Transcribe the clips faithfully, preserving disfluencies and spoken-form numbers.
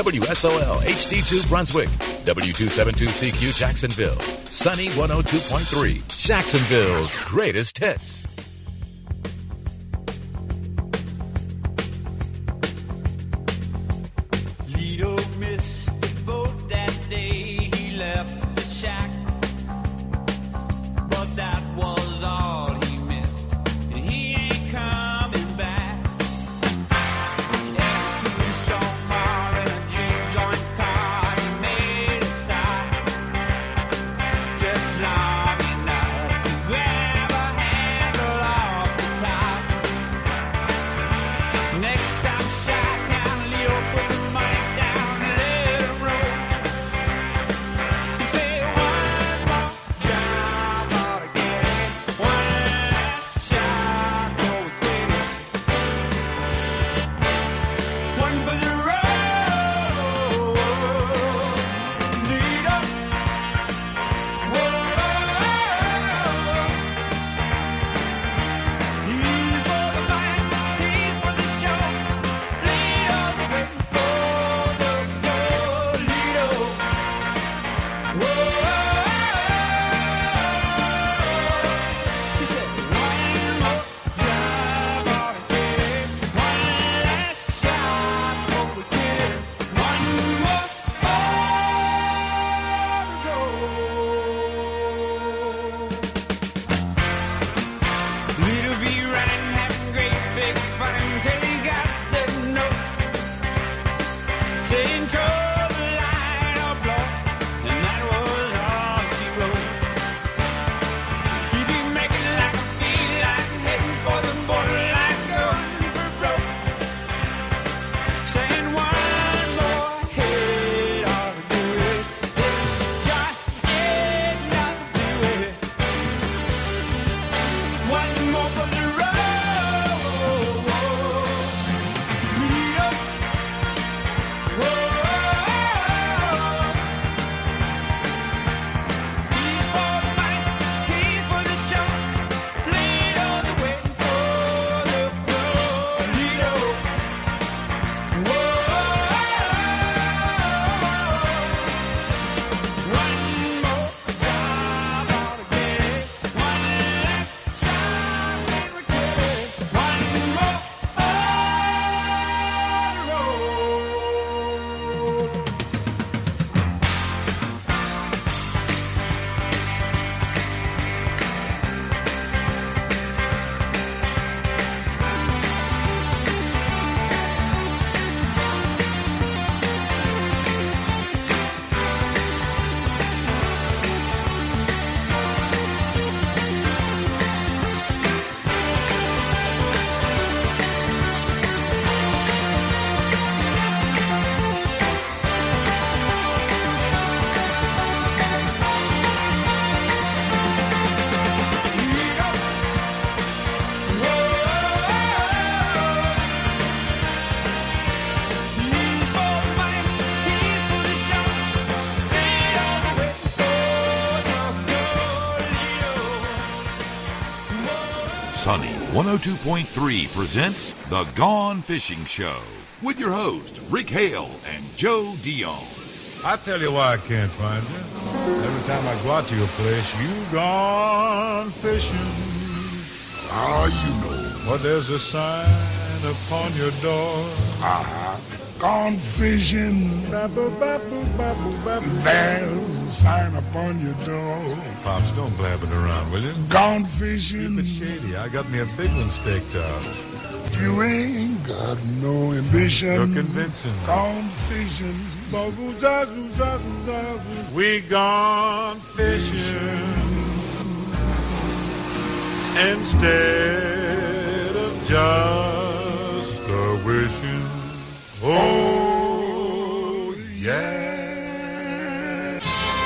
W S O L H D two Brunswick, W two seventy-two C Q Jacksonville, Sunny one oh two point three, Jacksonville's greatest hits. Lido missed the boat that day. He left the shack, but that was all he missed. And he ain't coming back. Down to the Stone Mall in a juke joint car, he made a stop, just long enough to grab a handle off the top. Next stop, Chi-Town, Leo put the money down and let him roll. He said, one more job ought to get it, one last shot before we quit it. One for the road, Lido. Whoa, he's for the fight, he's for the show. Lido's waiting for the goal, Lido. Whoa, he said, one more job ought to get it, one last shot before we quit it, one more ought to go. Lido be running, having great big fun until he got the note saying toe the line or blow, and that was all she wrote. He be making like a feline, heading for the borderline, going for broke, saying one more hit ought to do it. It's just ain't not to do it. One more for the road, Lido. Whoa, he's for the money, he's for the show. Lido's waiting for the goal, Lido. Whoa, one more job ought to get it, one last shot when we quit it, one more on the road. He's for the money, he's for the show. Lido's waiting for the goal, Lido. Sunny one oh two point three presents The Gone Fishing Show with your hosts, Rick Hale and Joe Dion. I tell you why I can't find you. Every time I go out to your place, you gone fishing. Ah, you know. But there's a sign upon your door. Ah, gone fishing. Babble, babble, babble, babble. There's a sign upon your door. Pops, don't blab it around, will you? Gone Keep fishing. it shady. I got me a big one staked out. You ain't got no ambition. You're convincing. Gone fishing. Bubble, zazzle, zazzle, zazzle. We gone fishing instead of just a wishing. Oh, yeah.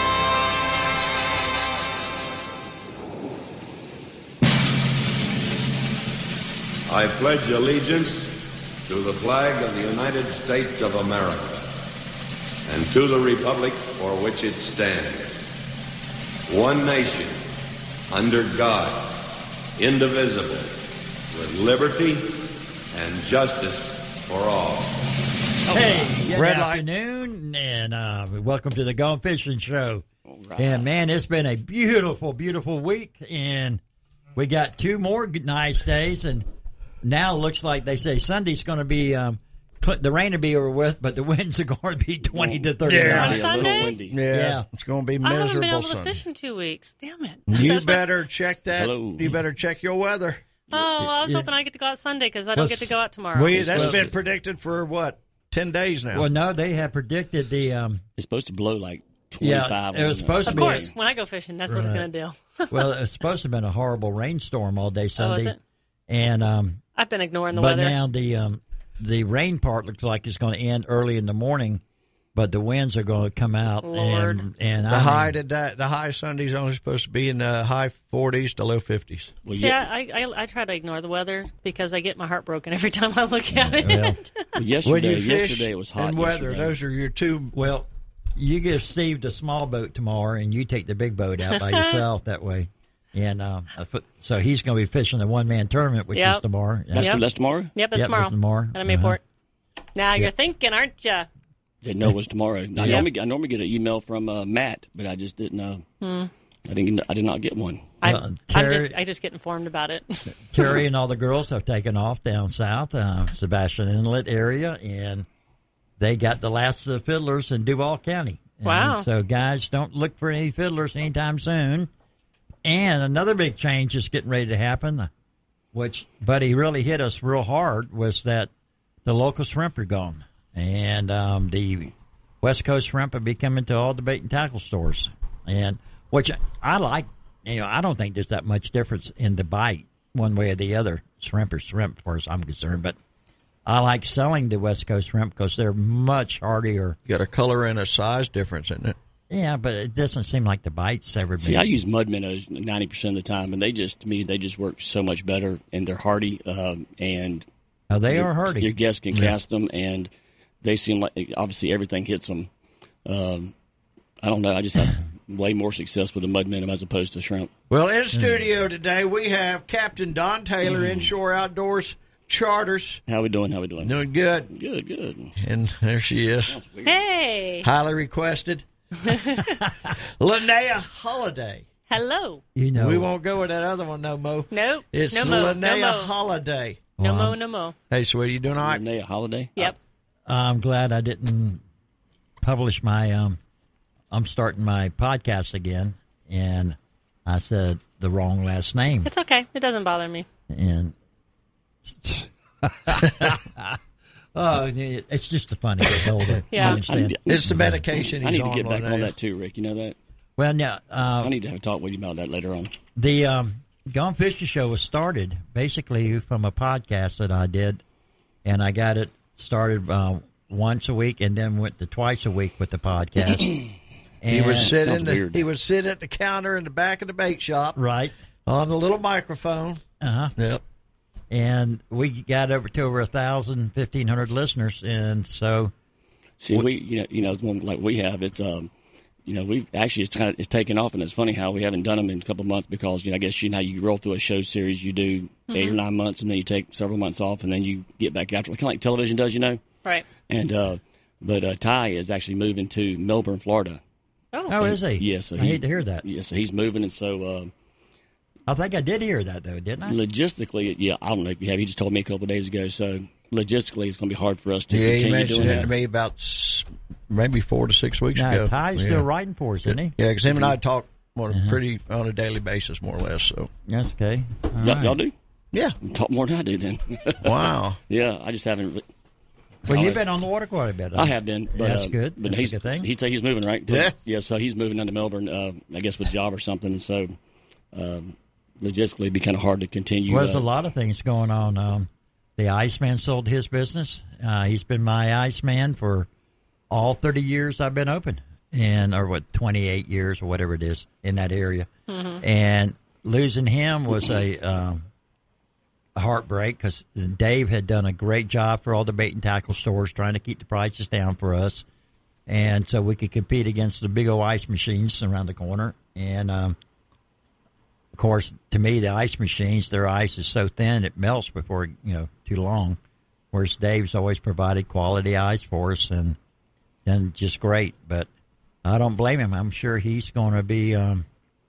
I pledge allegiance to the flag of the United States of America and to the republic for which it stands, one nation, under God, indivisible, with liberty and justice for all. Hey, good Red light. afternoon, and uh, welcome to the Gone Fishing Show. Right. And, man, it's been a beautiful, beautiful week, and we got two more good- nice days, and now it looks like they say Sunday's going to be, um, cl- the rain will be over with, but the winds are going to be twenty to thirty Yeah. knots. It'll be a little Sunday? windy. Yeah, Yeah. it's going to be I haven't miserable been able to Sunday. fish in two weeks. Damn it. You That's why- better check that. Hello. You better check your weather. Oh, I was Yeah. hoping I get to go out Sunday because I don't Well, get to go out tomorrow. We, It's that's supposed been to- predicted for, what, ten days now? Well, no, they have predicted the, um, It's supposed to blow like Yeah, twenty-five. it was on supposed us. to of be- course, when I go fishing, that's what it's Right. going to do. well, it's supposed to have been a horrible rainstorm all day Sunday. it? And, um, I've been ignoring the but weather. now the um, the rain part looks like it's going to end early in the morning, but the winds are going to come out. Lord. And, and the I high mean, today, the high Sunday's only supposed to be in the high forties to low fifties. Well, See, yeah, I, I, I try to ignore the weather because I get my heart broken every time I look at it. Well, well, yesterday, When you fish yesterday it was hot. and weather, yesterday. those are your two. well, you give Steve the small boat tomorrow, and you take the big boat out by yourself that way. And uh, so he's going to be fishing the one man tournament, which Yep. is tomorrow. That's, Yep. that's tomorrow? Yep, it's Yep, tomorrow. it's tomorrow. At Mayport. Now you're Yeah. thinking, aren't you? Didn't know it was tomorrow. I, Yeah. normally, I normally get an email from uh, Matt, but I just didn't know. Hmm. I didn't. I did not get one. I, Well, I'm Terry- just, I just get informed about it. Terry and all the girls have taken off down south, uh, Sebastian Inlet area, and they got the last of the fiddlers in Duval County. And Wow. so, guys, don't look for any fiddlers anytime soon. And another big change is getting ready to happen, which, buddy, really hit us real hard, was that the local shrimp are gone. And um, the West Coast shrimp will be coming to all the bait and tackle stores. And which I like. You know, I don't think there's that much difference in the bite one way or the other. Shrimp or shrimp, as far as I'm concerned. But I like selling the West Coast shrimp because they're much hardier. You got a color and a size difference, isn't it? Yeah, but it doesn't seem like the bite's ever been. See, I use mud minnows ninety percent of the time, and they just, to me, they just work so much better, and they're hardy, um, and Oh, they your- are hardy. Your guests can Yeah. cast them, and they seem like, obviously, everything hits them. Um, I don't know. I just have way more success with the mud minnow as opposed to shrimp. Well, in studio today, we have Captain Don Taylor, Inshore Outdoors Charters. How we doing? How we doing? Doing good. Good, good. And there she is. Hey. Highly requested. Linnea Holiday. Hello. You know, We won't go with that other one no mo. Nope. It's no mo. Linnea No mo. Holiday. No Wow. mo. No mo. Hey, sweetie, you doing all right? Linnea Holiday? Yep. I'm glad I didn't publish my. Um, I'm starting my podcast again, and I said the wrong last name. It's okay. It doesn't bother me. And oh, it's just a funny get older. Yeah. I understand. It's the medication I he's need to on. get back Linnea. on that too, Rick. You know that? Well, now uh, I need to have a talk with you about that later on. the um, Gone Fishing Show was started basically from a podcast that I did, and I got it started uh, once a week, and then went to twice a week with the podcast. He And- would sit sounds in the, weird. he would sit at the counter in the back of the bait shop right. on the little microphone. Uh huh. Yep. And we got over to over a thousand, fifteen hundred listeners, and so See, we you know you know one like we have it's um you know we actually it's kind of it's taken off, and it's funny how we haven't done them in a couple of months because you know I guess you know how you roll through a show series, you do eight or nine months, and then you take several months off, and then you get back after, kind of like television does, you know. Right. And uh, but uh, Ty is actually moving to Melbourne, Florida. Oh. oh, is he? Yeah, so I he- hate to hear that. Yeah, so he's moving, and so. Uh, I think I did hear that though, didn't I? Logistically, yeah, I don't know if you have. He just told me a couple of days ago. So logistically, it's going to be hard for us to Yeah, he continue mentioned doing it that. to me about s- maybe four to six weeks Now, ago. Ty's yeah. still writing for us, isn't he? Yeah, because him and I talk on a pretty on a daily basis, more or less. So That's okay. All Y'all, right. y'all do yeah, talk more than I do. Then, wow. yeah, I just haven't. re- Well, I- you've been on the water quite a bit. I have been. But, That's uh, good. But That's a he's good thing. He'd say he's moving, right? Yeah. Yeah. So he's moving down to Melbourne. Uh, I guess with a job or something. So um, logistically, it'd be kind of hard to continue. Well, there's uh, a lot of things going on. Um, the Iceman sold his business. Uh, he's been my Iceman for all thirty years I've been open, and or what, twenty-eight years or whatever it is in that area. And losing him was a, um, a heartbreak because Dave had done a great job for all the bait and tackle stores, trying to keep the prices down for us, and so we could compete against the big old ice machines around the corner. And um, of course, to me, the ice machines, their ice is so thin it melts before, you know, too long. whereas Dave's always provided quality ice for us and and just great. But I don't blame him. I'm sure he's going to be um,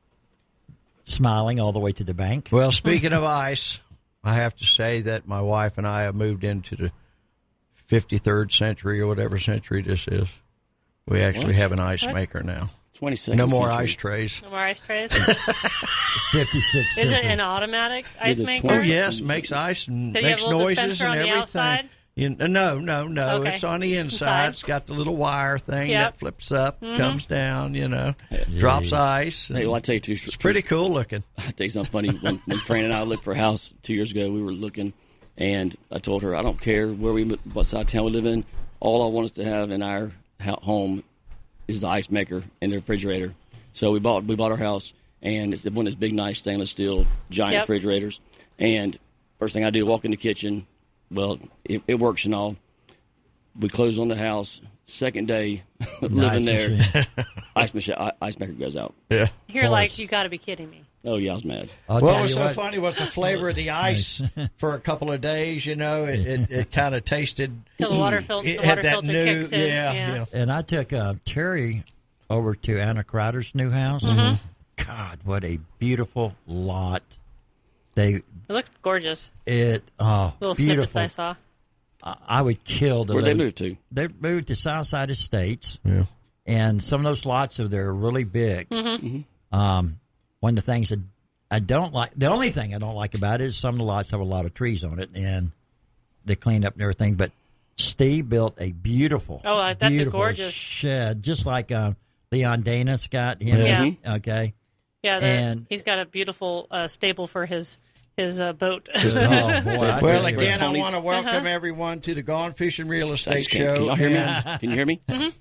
smiling all the way to the bank. Well, speaking of ice, I have to say that my wife and I have moved into the fifty-third century or whatever century this is. We actually What? have an ice What? maker now. twenty-second No more century. ice trays. No more ice trays. fifty-six. Is it an automatic ice the maker? Oh, yes, makes ice and Did you have makes a little noises dispenser and on the everything. outside? You, no, no, no. Okay. It's on the inside. Inside. It's got the little wire thing Yep. that flips up, Mhm. comes down, you know, drops ice. Hey, well, I tell you, two, It's pretty cool looking. I tell you something funny. When, when Fran and I looked for a house two years ago, we were looking, and I told her, I don't care where we, what side of town we live in. All I want us to have in our ho- home is the ice maker and the refrigerator. So we bought we bought our house, and it's one of those big, nice stainless steel giant Yep. refrigerators. And first thing I do, walk in the kitchen. Well, it, it works and all. We close on the house. Second day living there, machine. ice machine, i- ice maker goes out. Yeah. You're like, you got to be kidding me. Oh yeah, I was mad. I'll What tell was you so what, funny was the flavor of the ice for a couple of days. You know, it it, it kind of tasted. Till the water, fil- It the had water that filter new, kicks in. yeah, yeah. yeah. And I took uh, Terry over to Anna Crowder's new house. Mm-hmm. God, what a beautiful lot. They It looked gorgeous. it oh Little beautiful. snippets I saw. I, I would kill to Where'd they live- move to? They moved to Southside Estates. Yeah. And some of those lots over there are really big. Mm-hmm. Um, one of the things that I don't like, the only thing I don't like about it is some of the lots have a lot of trees on it, and they clean up and everything. But Steve built a beautiful, Oh, uh, that's a beautiful gorgeous- shed, just like uh, Leon Dana's got him. Yeah. Okay. Yeah, the, And- he's got a beautiful uh, stable for his his uh, boat. Oh, boy, I Well, tell you again, what. I want to welcome Uh-huh. everyone to the Gone Fishing Real I Estate just can't- Show. Can y'all hear me? And- Can you hear me?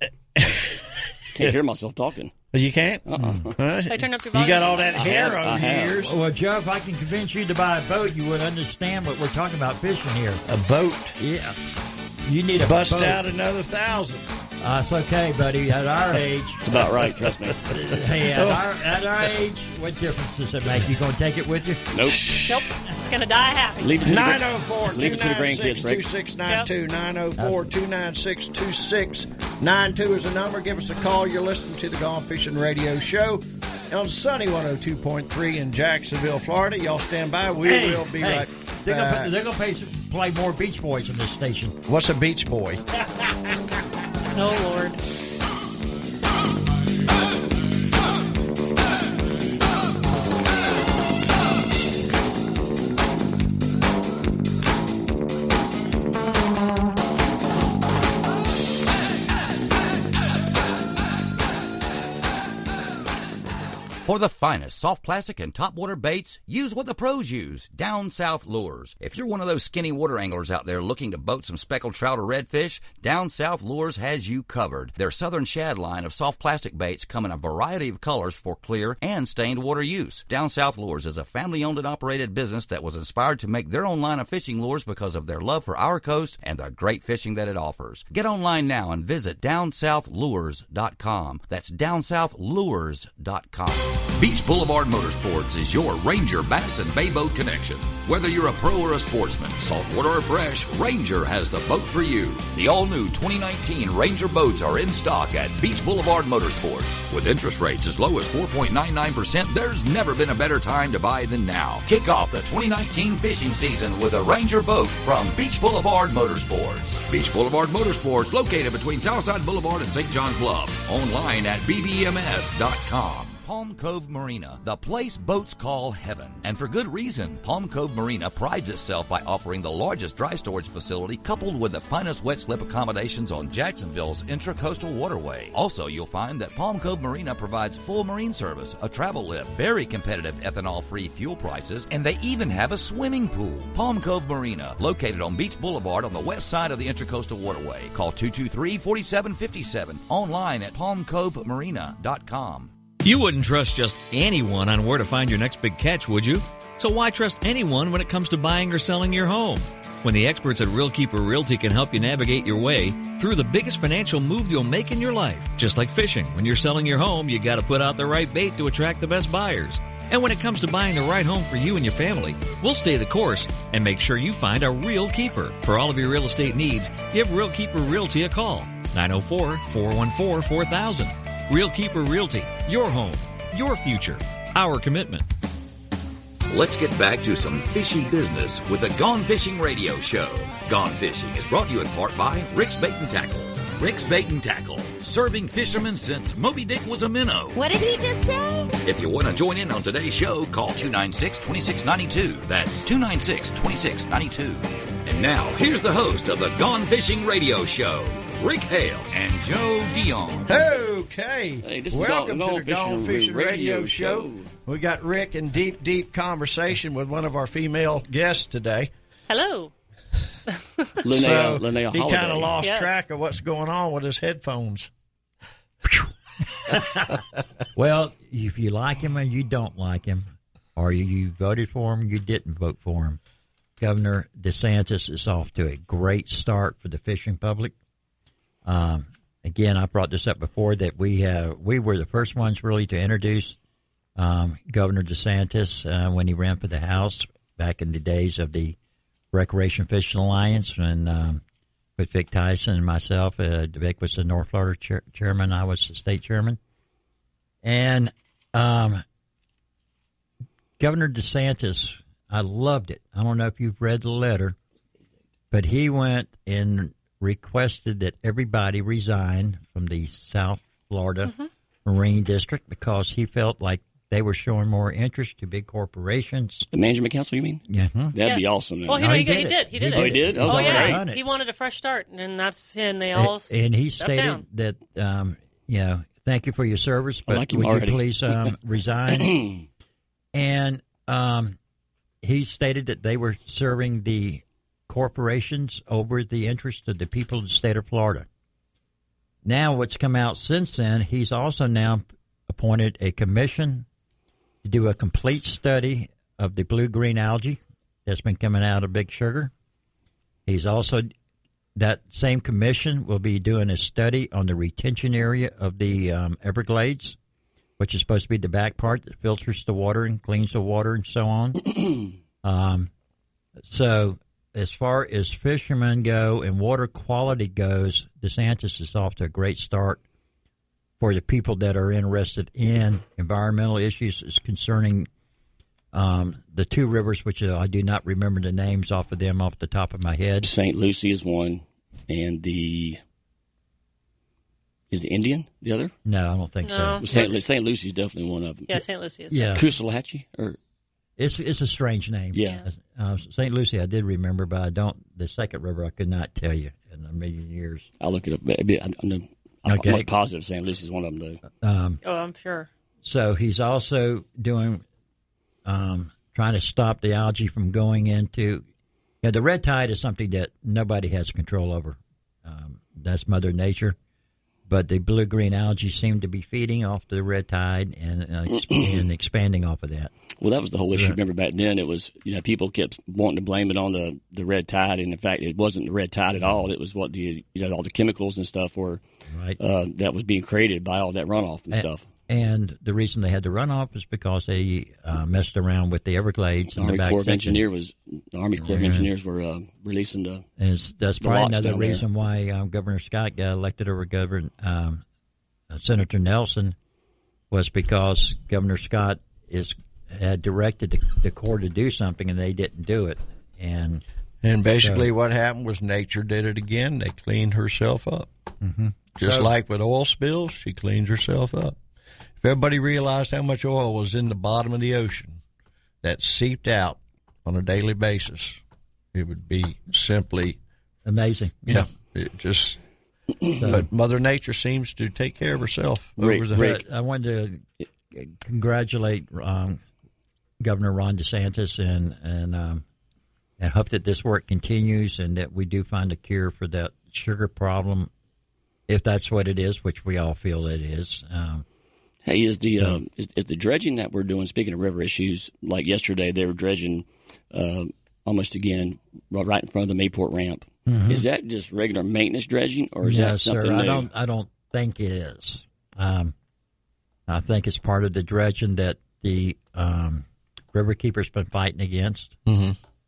Can't hear myself talking. You can't? Uh-uh. Huh? I turned up your You got volume. all that I hair have- on I your have. ears. Well, Joe, if I can convince you to buy a boat, you would understand what we're talking about fishing here. A boat. Yes. You need a Bust boat. out another thousand. Uh, it's okay, buddy. At our age, It's about right, trust me. hey, at our, at our age, what difference does it make? You going to take it with you? Nope. Nope. Gonna die happy. Leave it to the nine gra- oh four, two leave it to the nine grandkids, six, Rick. two six nine two. nine oh four, two nine six, two six nine two is the number. Give us a call. You're listening to the Gone Fishing Radio Show on Sunny one oh two point three in Jacksonville, Florida. Y'all stand by. We Hey, will be hey, right They're back. going they're gonna play, play more Beach Boys on this station. What's a Beach Boy? Oh Lord. For the finest soft plastic and topwater baits, use what the pros use, Down South Lures. If you're one of those skinny water anglers out there looking to boat some speckled trout or redfish, Down South Lures has you covered. Their Southern Shad line of soft plastic baits come in a variety of colors for clear and stained water use. Down South Lures is a family-owned and operated business that was inspired to make their own line of fishing lures because of their love for our coast and the great fishing that it offers. Get online now and visit down south lures dot com. That's down south lures dot com. Beach Boulevard Motorsports is your Ranger Bass and Bay Boat connection. Whether you're a pro or a sportsman, saltwater or fresh, Ranger has the boat for you. The all-new twenty nineteen Ranger boats are in stock at Beach Boulevard Motorsports. With interest rates as low as four point nine nine percent, there's never been a better time to buy than now. Kick off the twenty nineteen fishing season with a Ranger boat from Beach Boulevard Motorsports. Beach Boulevard Motorsports, located between Southside Boulevard and Saint John's Bluff. Online at b b m s dot com. Palm Cove Marina, the place boats call heaven. And for good reason. Palm Cove Marina prides itself by offering the largest dry storage facility coupled with the finest wet slip accommodations on Jacksonville's intracoastal waterway. Also, you'll find that Palm Cove Marina provides full marine service, a travel lift, very competitive ethanol-free fuel prices, and they even have a swimming pool. Palm Cove Marina, located on Beach Boulevard on the west side of the intracoastal waterway. Call two two three, four seven five seven. Online at palm cove marina dot com. You wouldn't trust just anyone on where to find your next big catch, would you? So why trust anyone when it comes to buying or selling your home? When the experts at Real Keeper Realty can help you navigate your way through the biggest financial move you'll make in your life. Just like fishing, when you're selling your home, you got to put out the right bait to attract the best buyers. And when it comes to buying the right home for you and your family, we'll stay the course and make sure you find a real keeper. For all of your real estate needs, give Real Keeper Realty a call. nine oh four, four one four, four thousand. Real Keeper Realty. Your home. Your future. Our commitment. Let's get back to some fishy business with the Gone Fishing Radio Show. Gone Fishing is brought to you in part by Rick's Bait and Tackle. Rick's Bait and Tackle, serving fishermen since Moby Dick was a minnow. What did he just say? If you want to join in on today's show, call two nine six, two six nine two. That's two nine six, two six nine two. And now, here's the host of the Gone Fishing Radio Show, Rick Hale and Joe Dion. Okay. Hey, this is Welcome Gone- to the Gone Gone Fishing Fishing Radio, Radio Show. Show. We got Rick in deep, deep conversation with one of our female guests today. Hello. Linnea, so Linnea he Holiday. kind of lost Yes. track of what's going on with his headphones. Well, if you like him and you don't like him, or you, you voted for him, you didn't vote for him, Governor DeSantis is off to a great start for the fishing public. Um, again, I brought this up before that we have we were the first ones really to introduce um, Governor DeSantis uh, when he ran for the House back in the days of the Recreation Fishing Alliance, and um, with Vic Tyson and myself. Uh, Vic was the North Florida chair- chairman. I was the state chairman. And um, Governor DeSantis, I loved it. I don't know if you've read the letter, but he went and requested that everybody resign from the South Florida Mm-hmm. Marine District because he felt like they were showing more interest to big corporations. The management council, you mean? Yeah. huh? That'd Yeah. be awesome. Well, he, No, he, he did, did he it. did. He He did. did it. Oh, he did? He's Oh, already yeah. done it. He wanted a fresh start, and that's and they all. And, and he stepped stated down. that, um, you know, thank you for your service, I but like him would already. you please um, resign? And um, he stated that they were serving the corporations over the interest of the people of the state of Florida. Now, what's come out since then, he's also now appointed a commission to do a complete study of the blue-green algae that's been coming out of Big Sugar. He's also, that same commission will be doing a study on the retention area of the um, Everglades, which is supposed to be the back part that filters the water and cleans the water and so on. um, so as far as fishermen go and water quality goes, DeSantis is off to a great start for the people that are interested in environmental issues is concerning um, the two rivers, which uh, I do not remember the names off of them off the top of my head. Saint Lucie is one, and the is the Indian the other? No, I don't think No. so. Saint Saint Lucie is definitely one of them. Yeah, Saint Lucie is. Yeah. Kusalahatchee or It's it's a strange name. Yeah. Uh, Saint Lucie, I did remember, but I don't. The second river, I could not tell you in a million years. I'll look it up. Maybe I, I know, I'm Okay. almost positive Saint Lucie is one of them, though. Um, Oh, I'm sure. so he's also doing, um, trying to stop the algae from going into. Yeah, the red tide is something that nobody has control over. Um, that's Mother Nature. But the blue-green algae seem to be feeding off the red tide and, uh, ex- and expanding off of that. Well, that was the whole issue. Right. Remember back then, it was, you know, people kept wanting to blame it on the, the red tide, and in fact, it wasn't the red tide at all. It was what the, you know, all the chemicals and stuff were, Right. uh, that was being created by all that runoff and A- stuff. And the reason they had to run off is because they uh, messed around with the Everglades The and Army the back Corps of section. Engineer was, the Army Corps of Yeah. Engineers were uh, releasing the, And it's- that's the probably locks another down there. reason why um, Governor Scott got elected over Governor um, uh, Senator Nelson was because Governor Scott is had directed the, the Corps to do something and they didn't do it. And And basically, so- what happened was nature did it again. They cleaned herself up. Mm-hmm. Just So- like with oil spills, she cleans herself up. If everybody realized how much oil was in the bottom of the ocean that seeped out on a daily basis, it would be simply amazing. Yeah, it just. But Mother Nature seems to take care of herself. Rick, over the But I wanted to congratulate um, Governor Ron DeSantis and and um, and hope that this work continues and that we do find a cure for that sugar problem, if that's what it is, which we all feel it is. Um, Hey, is the uh, is, is the dredging that we're doing? Speaking of river issues, like yesterday, they were dredging uh, almost again right in front of the Mayport ramp. Mhm. Is that just regular maintenance dredging, or is that yes, something sir. new? I don't. I don't think it is. Um, I think it's part of the dredging that the um, riverkeeper's been fighting against. Mm-hmm.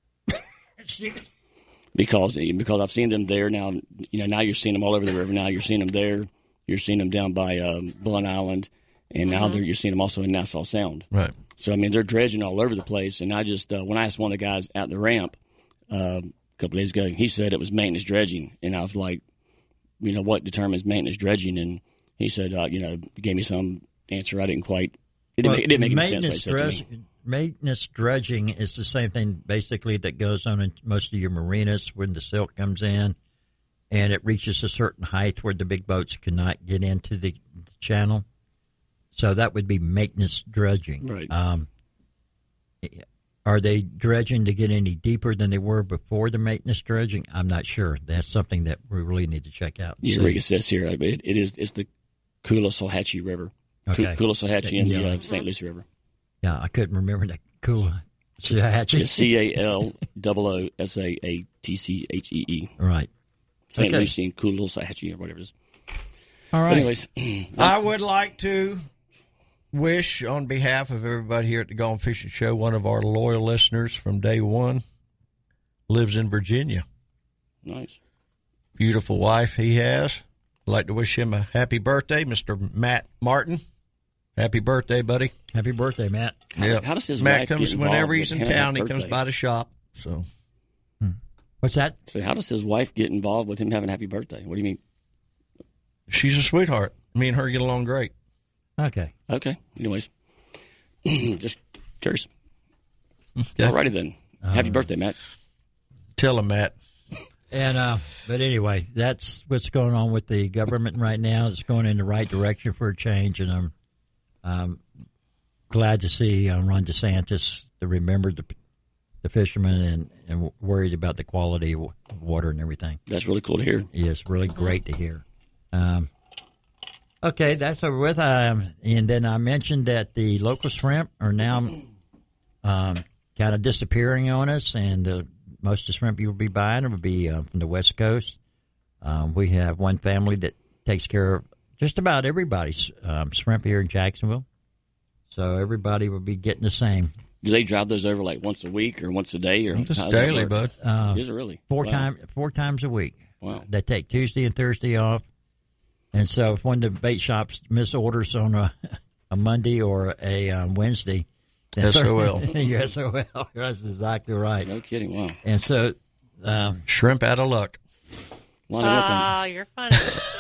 because because I've seen them there now. You know, now you're seeing them all over the river. Now you're seeing them there. You're seeing them down by um, Blunt Island, and now Mm-hmm. they're, you're seeing them also in Nassau Sound. Right. So I mean, they're dredging all over the place. And I just uh, when I asked one of the guys at the ramp uh, a couple days ago, he said it was maintenance dredging, and I was like, you know, what determines maintenance dredging? And he said, uh, you know, gave me some answer I didn't quite. It didn't, Well, make, it didn't make any sense. What he maintenance said to dredge- me. Maintenance dredging is the same thing basically that goes on in most of your marinas when the silt comes in and it reaches a certain height where the big boats cannot get into the channel. So that would be maintenance dredging. Right. Um, are they dredging to get any deeper than they were before the maintenance dredging? I'm not sure. That's something that we really need to check out. Yeah, See. like it says here, it, it is it's the Coolasalhatchee River. Okay. Coolasalhatchee and Yeah. the uh, Saint Lucie River. Yeah, I couldn't remember that cool. It's C A L O O S A A T C H E E. Right. Saint Okay. Lucie and Coolasalhatchee or whatever it is. All right. But anyways, I would like to wish, on behalf of everybody here at the Gone Fishing Show, one of our loyal listeners from day one lives in Virginia. Nice. Beautiful wife he has. I'd like to wish him a happy birthday, Mister Matt Martin. Happy birthday, buddy. Happy birthday, Matt. How- Yeah. how does his Matt wife comes get involved whenever with he's in him having town. a He comes birthday? by the shop. So What's that? So how does his wife get involved with him having a happy birthday? What do you mean? she's a sweetheart. Me and her get along great. Okay. Okay. Anyways, just curious. Yeah. Alrighty then. Happy birthday, Matt. Tell him, Matt. And uh, but anyway, that's what's going on with the government right now. It's going in the right direction for a change, and I'm um, glad to see uh, Ron DeSantis to remember the the fishermen and, and worried about the quality of water and everything. That's really cool to hear. Yeah, it's really great to hear. Um, okay, that's over with. Um, and then I mentioned that the local shrimp are now um, kind of disappearing on us, and uh, most of the shrimp you'll be buying will be uh, from the West Coast. Um, we have one family that takes care of just about everybody's um, shrimp here in Jacksonville. So everybody will be getting the same. Do they drive those over like once a week or once a day or Just how does that daily, work? bud. Uh, Is it really? Four Wow. time, four times a week. Wow. They take Tuesday and Thursday off, and so if one of the bait shops miss orders on a, a Monday or a um, Wednesday, then S O L. Your S O L. That's exactly right. No kidding. Wow. And so, um, Shrimp out of luck. Well, I know one thing- Ah, you're funny.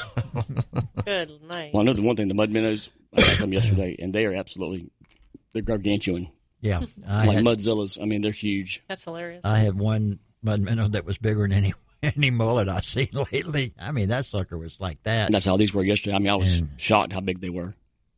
Good night. Well, I know the one thing, the mud minnows, I got them yesterday, and they are absolutely, they're gargantuan. yeah, I like had, mudzillas. I mean, they're huge. That's hilarious. I had one mud minnow that was bigger than any any mullet I've seen lately. I mean, that sucker was like that. And that's how these were yesterday. I mean, I was And- shocked how big they were.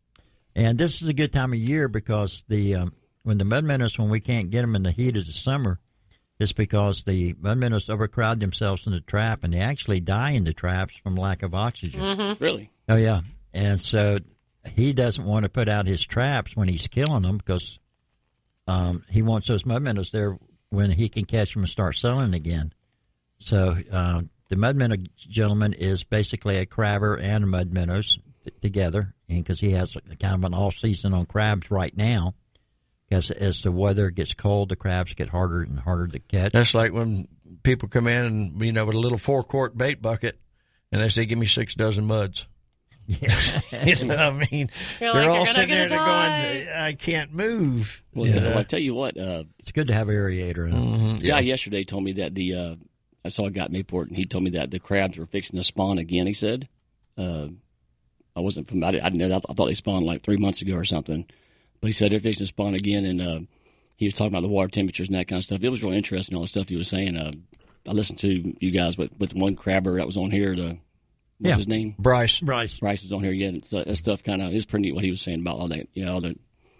And this is a good time of year because the um, when the mud minnows, when we can't get them in the heat of the summer, it's because the mud minnows overcrowd themselves in the trap, and they actually die in the traps from lack of oxygen. Mm-hmm. Really? Oh, yeah. And so he doesn't want to put out his traps when he's killing them because um, he wants those mud minnows there when he can catch them and start selling again. So uh, the mud minnow gentleman is basically a crabber and a mud minnows t- together, and because he has kind of an off season on crabs right now. Because as the weather gets cold, the crabs get harder and harder to catch. That's like when people come in and, you know, with a little four quart bait bucket and they say, give me six dozen muds. Yeah. You know what I mean? You're They're like, all "You're sitting there gonna they're die." going, I can't move. Well, You t- know? well, I tell you what, uh, It's good to have aerator in it. Mhm, the guy yesterday told me that the, uh, I saw a guy at Mayport, and he told me that the crabs were fixing to spawn again, he said. Uh, I wasn't from, I didn't, I didn't know that. I thought they spawned like three months ago or something. But he said they're fixing to spawn again, and uh, he was talking about the water temperatures and that kind of stuff. It was really interesting, all the stuff he was saying. Uh, I listened to you guys with, with one crabber that was on here. The, what's Yeah. his name? Bryce. Bryce. Bryce was on here again. So that stuff kind of is pretty neat what he was saying about all that, you know, all the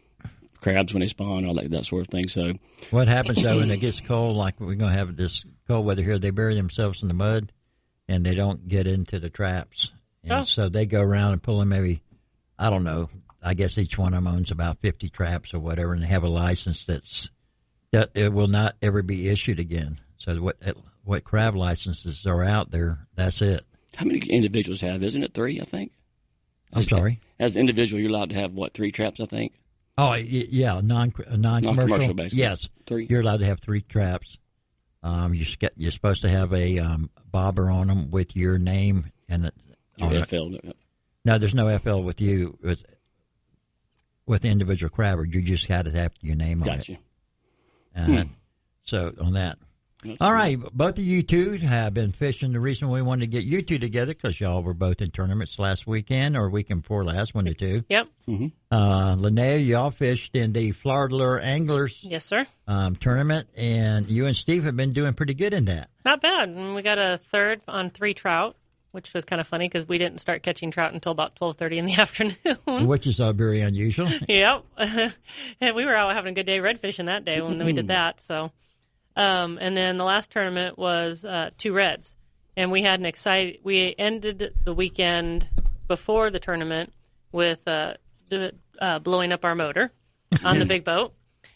crabs when they spawn, all that, that sort of thing. So What happens, though, when it gets cold, like we're going to have this cold weather here, they bury themselves in the mud, and they don't get into the traps. And Oh. so they go around and pull in maybe, I don't know, I guess each one of them owns about fifty traps or whatever, and they have a license that's that it will not ever be issued again. So what what crab licenses are out there, that's it. how many individuals have? Isn't it three, I think? I'm sorry. As an individual, you're allowed to have, what, three traps, I think? Oh, y- yeah, non non Non-commercial, commercial. basically. Yes, Three. You're allowed to have three traps. Um, you sca- you're supposed to have a um, bobber on them with your name and it, Your on it. F L. No, there's no F L with you with with the individual crabber. You just got to have your name on Gotcha. it. Uh, Hmm. So on that. That's All cool. right, both of you two have been fishing. The reason we wanted to get you two together because y'all were both in tournaments last weekend or weekend before last, one or two. Yep. Mm-hmm. Uh, Linnea, y'all fished in the Florida Lure Anglers Yes, sir. um, tournament, and you and Steve have been doing pretty good in that. Not bad. And we got a third on three trout, which was kind of funny because we didn't start catching trout until about twelve thirty in the afternoon. Which is uh, very unusual. Yep. And we were out having a good day red fishing that day when we did that. So, um, and then the last tournament was uh, two reds, and we had an exciting. We ended the weekend before the tournament with uh, d- uh, blowing up our motor on the big boat,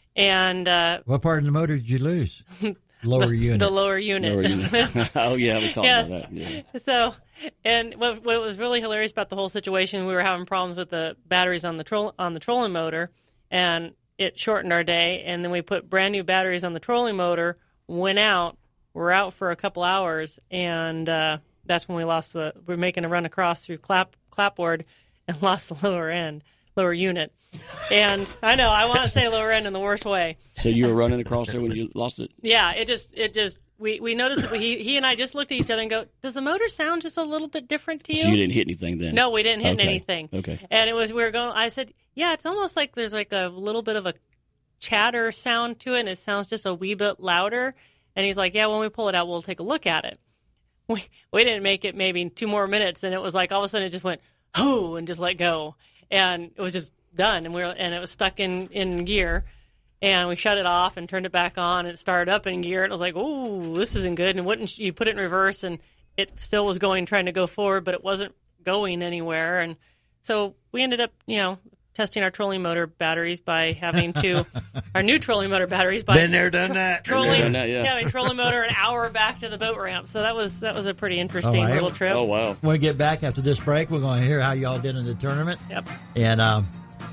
and uh, What part of the motor did you lose? Lower the, unit. the lower unit. Lower unit. Oh, yeah, we talked Yes. about that. Yeah. So, and what, what was really hilarious about the whole situation, we were having problems with the batteries on the troll on the trolling motor, and it shortened our day. And then we put brand new batteries on the trolling motor, went out, we're out for a couple hours, and uh, that's when we lost the. We're making a run across through clap clapboard and lost the lower end, lower unit. And I know I want to say lower end in the worst way. So you were running across there when you lost it? Yeah, it just, it just, we, we noticed that he, he and I just looked at each other and go, does the motor sound just a little bit different to you? So you didn't hit anything then? No, we didn't hit Okay. anything. Okay. And it was, we were going, I said, yeah, it's almost like there's like a little bit of a chatter sound to it, and it sounds just a wee bit louder. And he's like, yeah, when we pull it out, we'll take a look at it. We, we didn't make it maybe two more minutes, and it was like all of a sudden it just went, hoo, and just let go. And it was just done, and we were, and it was stuck in, in gear. And we shut it off and turned it back on, and it started up in gear. And it was like, "Ooh, this isn't good." And wouldn't you put it in reverse, and it still was going, trying to go forward, but it wasn't going anywhere. And so we ended up, you know, testing our trolling motor batteries by having to our new trolling motor batteries by Been there, done that. trolling, Been there, done that, yeah. having trolling motor an hour back to the boat ramp. So that was that was a pretty interesting All right. little trip. Oh, wow. When we get back after this break, we're going to hear how y'all did in the tournament. Yep. And um,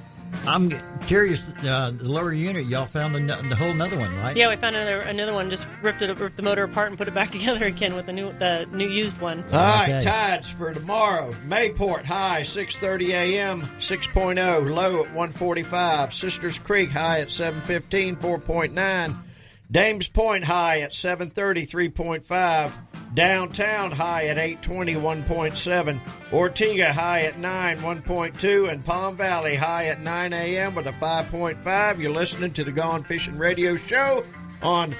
I'm curious, uh, the lower unit, y'all found a, n- a whole another one, right? Yeah, we found another another one. Just ripped it, ripped the motor apart, and put it back together again with the new the new used one. All right, Okay. tides for tomorrow. Mayport high six thirty a.m. six point oh, low at one forty-five. Sisters Creek high at seven fifteen, four point nine. Dames Point high at seven thirty, three point five. Downtown high at eight twenty, one point seven. Ortega high at nine, one point two. And Palm Valley high at nine a.m. with a five point five. You're listening to the Gone Fishing Radio Show on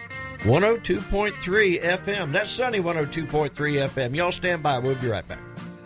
one oh two point three F M. That's Sunny one oh two point three F M. Y'all stand by. We'll be right back.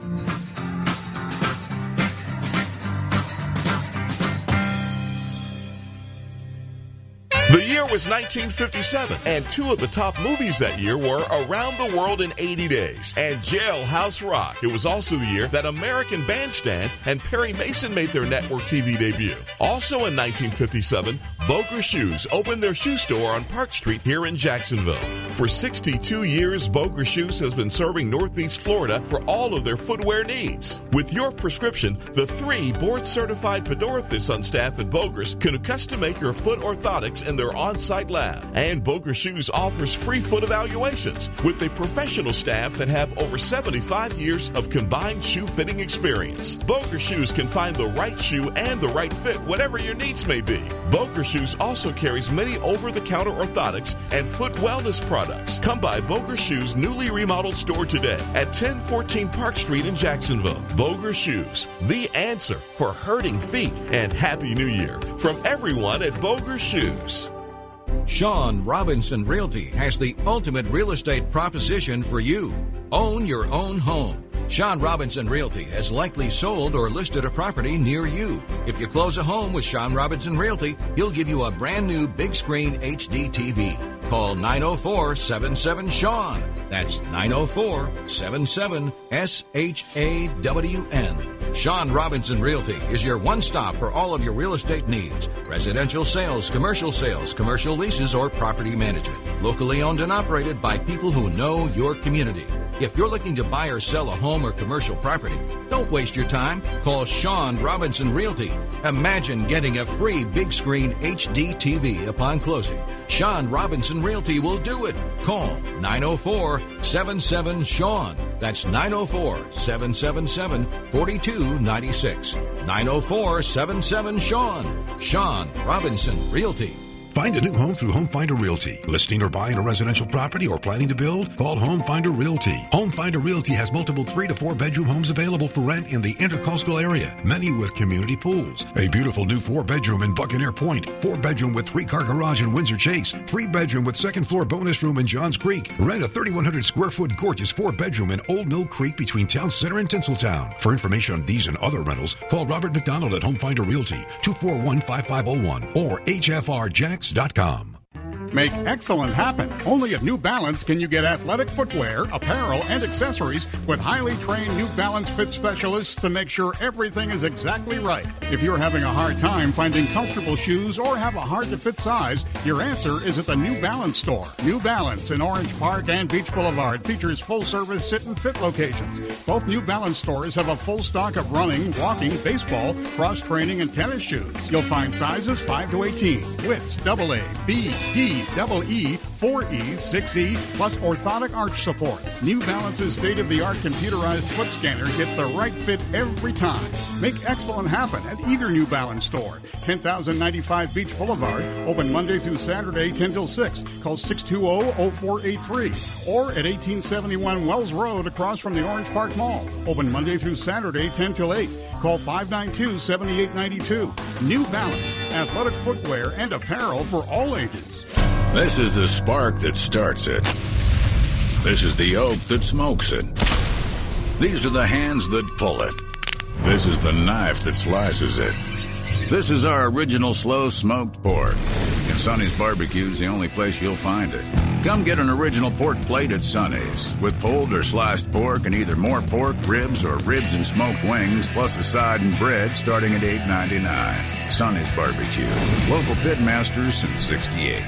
The year was nineteen fifty-seven, and two of the top movies that year were Around the World in eighty days and Jailhouse Rock. It was also the year that American Bandstand and Perry Mason made their network T V debut. Also in nineteen fifty-seven, Boger Shoes opened their shoe store on Park Street here in Jacksonville. For sixty-two years, Boger Shoes has been serving Northeast Florida for all of their footwear needs. With your prescription, the three board-certified podorthists on staff at Boger's can custom make your foot orthotics in their on-site lab. And Boger Shoes offers free foot evaluations with a professional staff that have over seventy-five years of combined shoe fitting experience. Boger Shoes can find the right shoe and the right fit, whatever your needs may be. Boger Shoes also carries many over-the-counter orthotics and foot wellness products. Come by Boger Shoes' newly remodeled store today at ten fourteen Park Street in Jacksonville. Boger Shoes, the answer for hurting feet. And Happy New Year from everyone at Boger Shoes. Sean Robinson Realty has the ultimate real estate proposition for you. Own your own home. Sean Robinson Realty has likely sold or listed a property near you. If you close a home with Sean Robinson Realty, he'll give you a brand new big screen H D T V. Call nine oh four, seven seven, Sean. That's nine oh four, seven seven, S H A W N. Sean Robinson Realty is your one-stop for all of your real estate needs. Residential sales, commercial sales, commercial leases, or property management. Locally owned and operated by people who know your community. If you're looking to buy or sell a home or commercial property, don't waste your time. Call Sean Robinson Realty. Imagine getting a free big screen H D T V upon closing. Sean Robinson Realty will do it. Call nine oh four, seven seven, Sean. That's nine oh four, seven seven seven, four two nine six. nine oh four, seven seven, Sean. Sean Robinson Realty. Find a new home through Home Finder Realty. Listing or buying a residential property or planning to build? Call Home Finder Realty. Home Finder Realty has multiple three to four bedroom homes available for rent in the Intercoastal area, many with community pools. A beautiful new four bedroom in Buccaneer Point, four bedroom with three car garage in Windsor Chase, three bedroom with second floor bonus room in Johns Creek. Rent a thirty-one hundred square foot gorgeous four bedroom in Old Mill Creek between Town Center and Tinseltown. For information on these and other rentals, call Robert McDonald at Home Finder Realty, two four one, five five zero one or H F R jacks dot com. Make excellent happen. Only at New Balance can you get athletic footwear, apparel, and accessories with highly trained New Balance fit specialists to make sure everything is exactly right. If you're having a hard time finding comfortable shoes or have a hard-to-fit size, your answer is at the New Balance store. New Balance in Orange Park and Beach Boulevard features full-service sit and fit locations. Both New Balance stores have a full stock of running, walking, baseball, cross-training, and tennis shoes. You'll find sizes five to eighteen, widths double A, B, D, double E, four E, six E, plus orthotic arch supports. New Balance's state-of-the-art computerized foot scanner gets the right fit every time. Make excellent happen at either New Balance store. ten thousand ninety-five Beach Boulevard, open Monday through Saturday, ten till six. Call six two zero, zero four eight three. Or at eighteen seventy-one Wells Road across from the Orange Park Mall. Open Monday through Saturday, ten till eight. Call five nine two, seven eight nine two. New Balance, athletic footwear and apparel for all ages. This is the spark that starts it. This is the oak that smokes it. These are the hands that pull it. This is the knife that slices it. This is our original slow smoked pork. And Sonny's Barbecue is the only place you'll find it. Come get an original pork plate at Sonny's with pulled or sliced pork and either more pork, ribs, or ribs and smoked wings, plus a side and bread starting at eight ninety-nine. Sonny's Barbecue. Local pit masters since sixty-eight.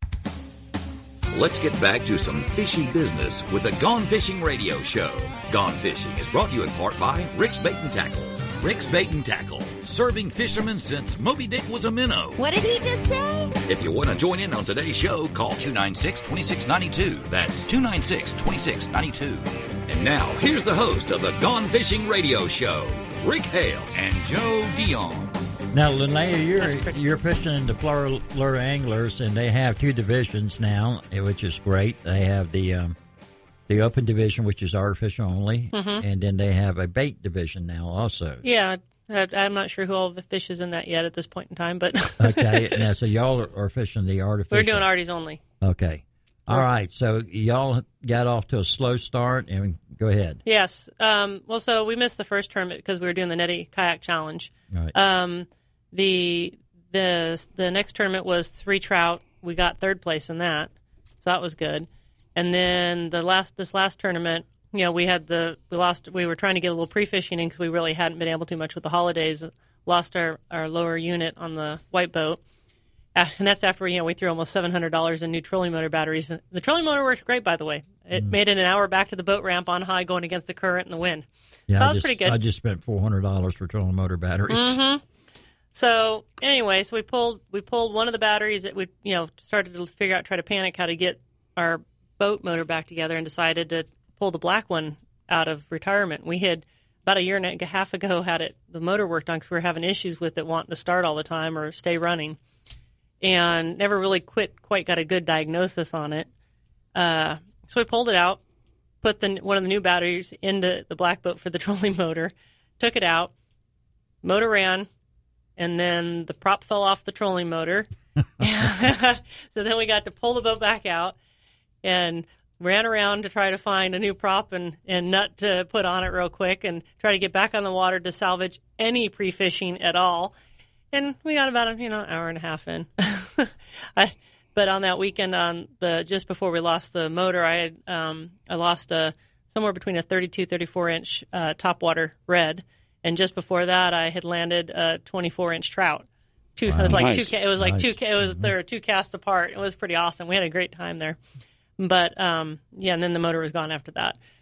Let's get back to some fishy business with the Gone Fishing Radio Show. Gone Fishing is brought to you in part by Rick's Bait and Tackle. Rick's Bait and Tackle, serving fishermen since Moby Dick was a minnow. What did he just say? If you want to join in on today's show, call two nine six, two six nine two. That's two nine six, two six nine two. And now, here's the host of the Gone Fishing Radio Show, Rick Hale and Joe Dion. Now, Linnea, you're you're fishing in the Florida Lure Anglers, and they have two divisions now, which is great. They have the um, the open division, which is artificial only, Mhm. and then they have a bait division now also. Yeah, I- I'm not sure who all the fish is in that yet at this point in time, but Okay, now so y'all are, are fishing the artificial. we're doing arties only. Okay, all right. So y'all got off to a slow start, and go ahead. Yes. Um, well, so we missed the first tournament because we were doing the Netty Kayak Challenge. Right. Um, the the the next tournament was three trout. We got third place in that, so that was good. And then the last this last tournament, you know, we had the we lost. We were trying to get a little pre-fishing in because we really hadn't been able to much with the holidays. Lost our, our lower unit on the white boat, uh, and that's after you know we threw almost seven hundred dollars in new trolling motor batteries. The trolling motor worked great, by the way. It Mm. made it an hour back to the boat ramp on high, going against the current and the wind. Yeah, so that I was just, pretty good. I just spent four hundred dollars for trolling motor batteries. hmm So anyway, so we pulled we pulled one of the batteries that we you know started to figure out, try to panic how to get our boat motor back together, and decided to pull the black one out of retirement. We had about a year and a half ago had it the motor worked on because we were having issues with it wanting to start all the time or stay running, and never really quit quite got a good diagnosis on it. Uh, so we pulled it out, put the one of the new batteries into the black boat for the trolling motor, took it out, motor ran. And then the prop fell off the trolling motor. So then we got to pull the boat back out and ran around to try to find a new prop and, and nut to put on it real quick and try to get back on the water to salvage any pre-fishing at all. And we got about a you know hour and a half in. I, but on that weekend, on the just before we lost the motor, I had um, I lost a somewhere between a thirty-two, thirty-four inch uh, topwater red. And just before that, I had landed a twenty-four inch trout. Two, Wow. it was like Nice. two. ca- It was like Nice. two. ca- It was there were two casts apart. It was pretty awesome. We had a great time there. But um, yeah, and then the motor was gone after that.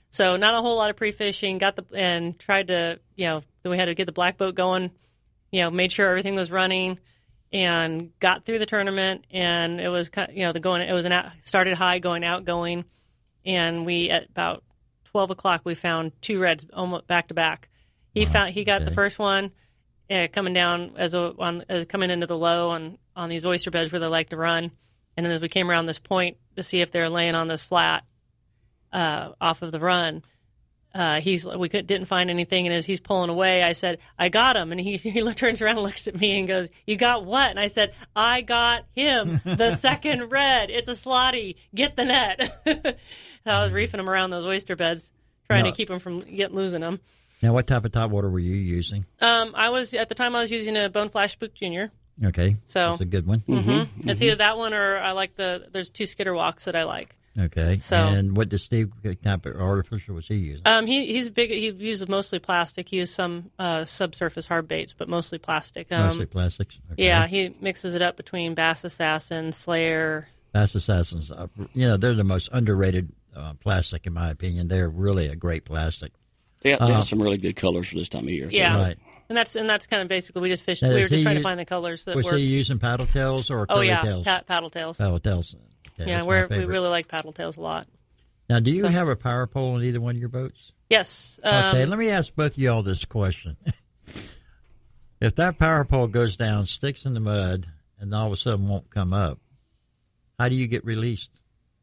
So not a whole lot of pre-fishing. Got the and tried to you know we had to get the black boat going. You know, made sure everything was running, and got through the tournament. And it was you know the going it was an out, started high going outgoing, and we at about twelve o'clock we found two reds almost back to back. He wow. found he got okay. the first one uh, coming down as a on as coming into the low on on these oyster beds where they like to run. And then as we came around this point to see if they're laying on this flat uh, off of the run, uh, he's we could, didn't find anything. And as he's pulling away, I said, "I got him." And he, he turns around and looks at me and goes, "You got what?" And I said, "I got him, the second red. It's a slotty. Get the net." I was reefing him around those oyster beds, trying no. to keep him from getting losing them. Now, what type of topwater were you using? Um, I was at the time I was using a Bone Flash Spook Junior. Okay, so that's a good one. Mm-hmm. Mm-hmm. It's either that one or I like the. There's two skitter walks that I like. Okay, so and what does Steve type of artificial was he using? Um, he he's big. He uses mostly plastic. He uses some uh, subsurface hard baits, but mostly plastic. Um, mostly plastics. Okay. Yeah, he mixes it up between Bass Assassin, Slayer. Bass Assassins, uh, you know, they're the most underrated uh, plastic in my opinion. They're really a great plastic. Yeah, they uh, have some really good colors for this time of year. Yeah, right. And that's and that's kind of basically we just fished. Now, we were just trying use, to find the colors that was were. Was he using paddle tails or curly oh yeah, tails? Pa- paddle tails. Paddle tails. Okay, yeah, we're, we really like paddle tails a lot. Now, do you so. have a power pole in either one of your boats? Yes. Um, okay, let me ask both of y'all this question: if that power pole goes down, sticks in the mud, and all of a sudden won't come up, how do you get released?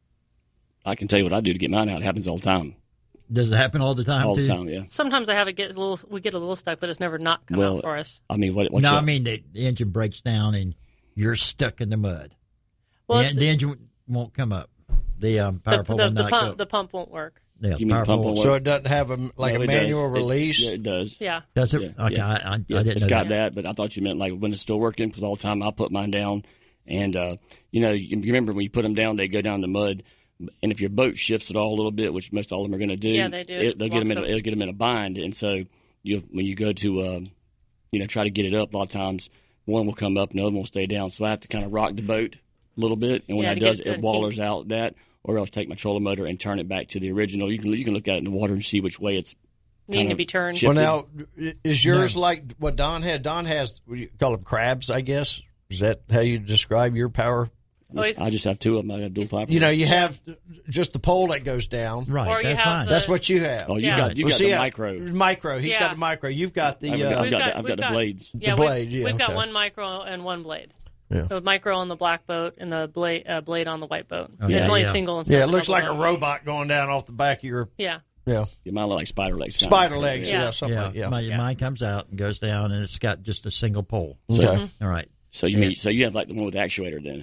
I can tell you what I do to get mine out. It happens all the time. Does it happen all the time? All too? the time, yeah. Sometimes I have it get a little. We get a little stuck, but it's never not come well, out for us. I mean, what? No, your... I mean the, the engine breaks down and you're stuck in the mud. Well, the, the engine won't come up. The um, power the, pole the, will the not pump, go. The pump won't work. Yeah, you mean the pump won't work? So it doesn't have a like no, a manual does. release. It, yeah, it does. Yeah. Does it? Yeah, okay, yeah. I, I, yes, I didn't it's know got that. that, but I thought you meant like when it's still working because all the time I put mine down, and uh, you know, you remember when you put them down, they go down in the mud. And if your boat shifts at all a little bit, which most all of them are going to do, yeah, they do. It, they'll get them in. A, up. it'll get them in a bind, and so you, when you go to, um, you know, try to get it up, a lot of times one will come up and the other one will stay down. So I have to kind of rock the boat a little bit, and when yeah, I does, it, it wallers out that, or else take my trolling motor and turn it back to the original. You can you can look at it in the water and see which way it's needing to be turned. Well, now is yours no. like what Don had? Don has what do you call them crabs, I guess. Is that how you describe your power? Oh, I just have two of them. I got dual pipe. You know, you have just the pole that goes down. Right, or that's fine. The, that's what you have. Oh, you yeah. got you well, got see, the micro. Micro. He's yeah. got a micro. You've got the. I've got, uh, I've got, got, I've got the got, blades. Yeah, the we've, blade. Yeah, we've okay. got one micro and one blade. Yeah. So micro on the black boat and the blade uh, blade on the white boat. Okay. It's Yeah, only yeah. single. Yeah, it looks like a robot going down off the back of your. Yeah. Yeah. You might look like spider legs. Spider legs. Yeah. Yeah. Something Yeah, like yeah. my, Yeah. mine comes out and goes down, and it's got just a single pole. Okay. Mm-hmm. All right. So you mean so you have like the one with the actuator then,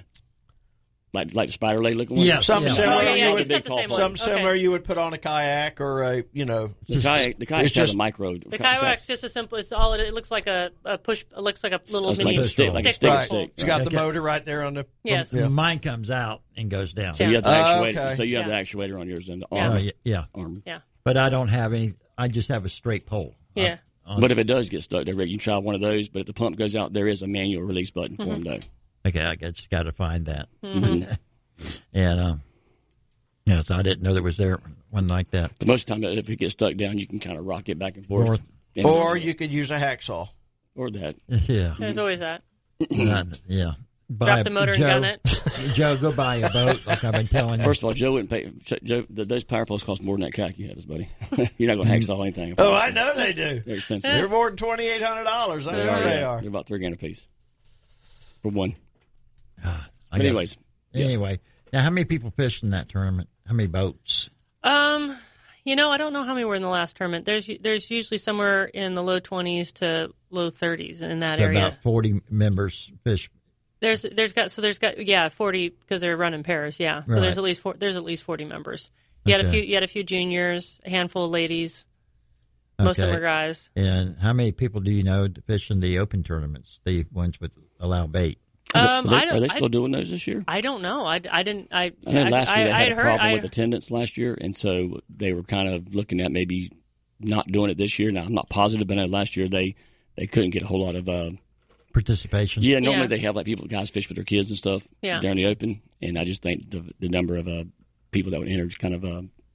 like like the spider leg looking one? Yeah, Something yeah. similar. Oh, yeah, yeah, you he's would, got the same one. something Okay. similar you would put on a kayak or a you know. The kayak, the kayak it's has just a micro. The kayak's just a simple. It's all. It, it looks like a, a push. It looks like a little It's mini like a stick, like a stick. stick, right. stick. It's got the Okay. motor right there on the. Yes. Yeah. Mine comes out and goes down. So you have the Oh, actuator. okay. So you have Yeah. the actuator on yours and the Yeah. arm. Oh, yeah, yeah. arm. Yeah. But I don't have any. I just have a straight pole. Yeah. On- But if it does get stuck there, Rick, you can try one of those. But if the pump goes out, there is a manual release button for them, though. Okay, I just got to find that. Mm-hmm. and um, yeah, so I didn't know there was there one like that. But most of the time, if it gets stuck down, you can kind of rock it back and forth. North. And- Or you could use a hacksaw. or that. Yeah, There's always that. Not- yeah. Buy Drop a- the motor Joe, and gun it. Joe, go buy a boat like I've been telling you. First of all, Joe wouldn't pay. Joe, th- those power poles cost more than that kayak you have, buddy. You're not going to hacksaw anything. Oh, I know they do. They're expensive. They're more than twenty eight hundred dollars. I know Yeah, they are. They're about three grand a piece for one. I But got- anyways, yeah. Anyway, now how many people fished in that tournament? How many boats? Um, you know, I don't know how many were in the last tournament. There's there's usually somewhere in the low twenties to low thirties in that So area. about forty members fish. There's there's got so there's got yeah forty because they're running pairs. Yeah, so Right. there's at least four, there's at least forty members. You had a Okay. few you had a few juniors, a handful of ladies. Most of them Okay. were guys. And how many people do you know that fish in the open tournaments, the ones with allow bait? Um, are they, I don't, are they still I, doing those this year? I don't know. I, I didn't. I I know last I, year they I, had I'd a heard. problem I, with attendance last year, and so they were kind of looking at maybe not doing it this year. Now I'm not positive, but I know last year they, they couldn't get a whole lot of uh, Participation. Yeah, normally Yeah. they have like people guys fish with their kids and stuff Yeah. during the open, and I just think the the number of uh, people that would enter is kind of uh,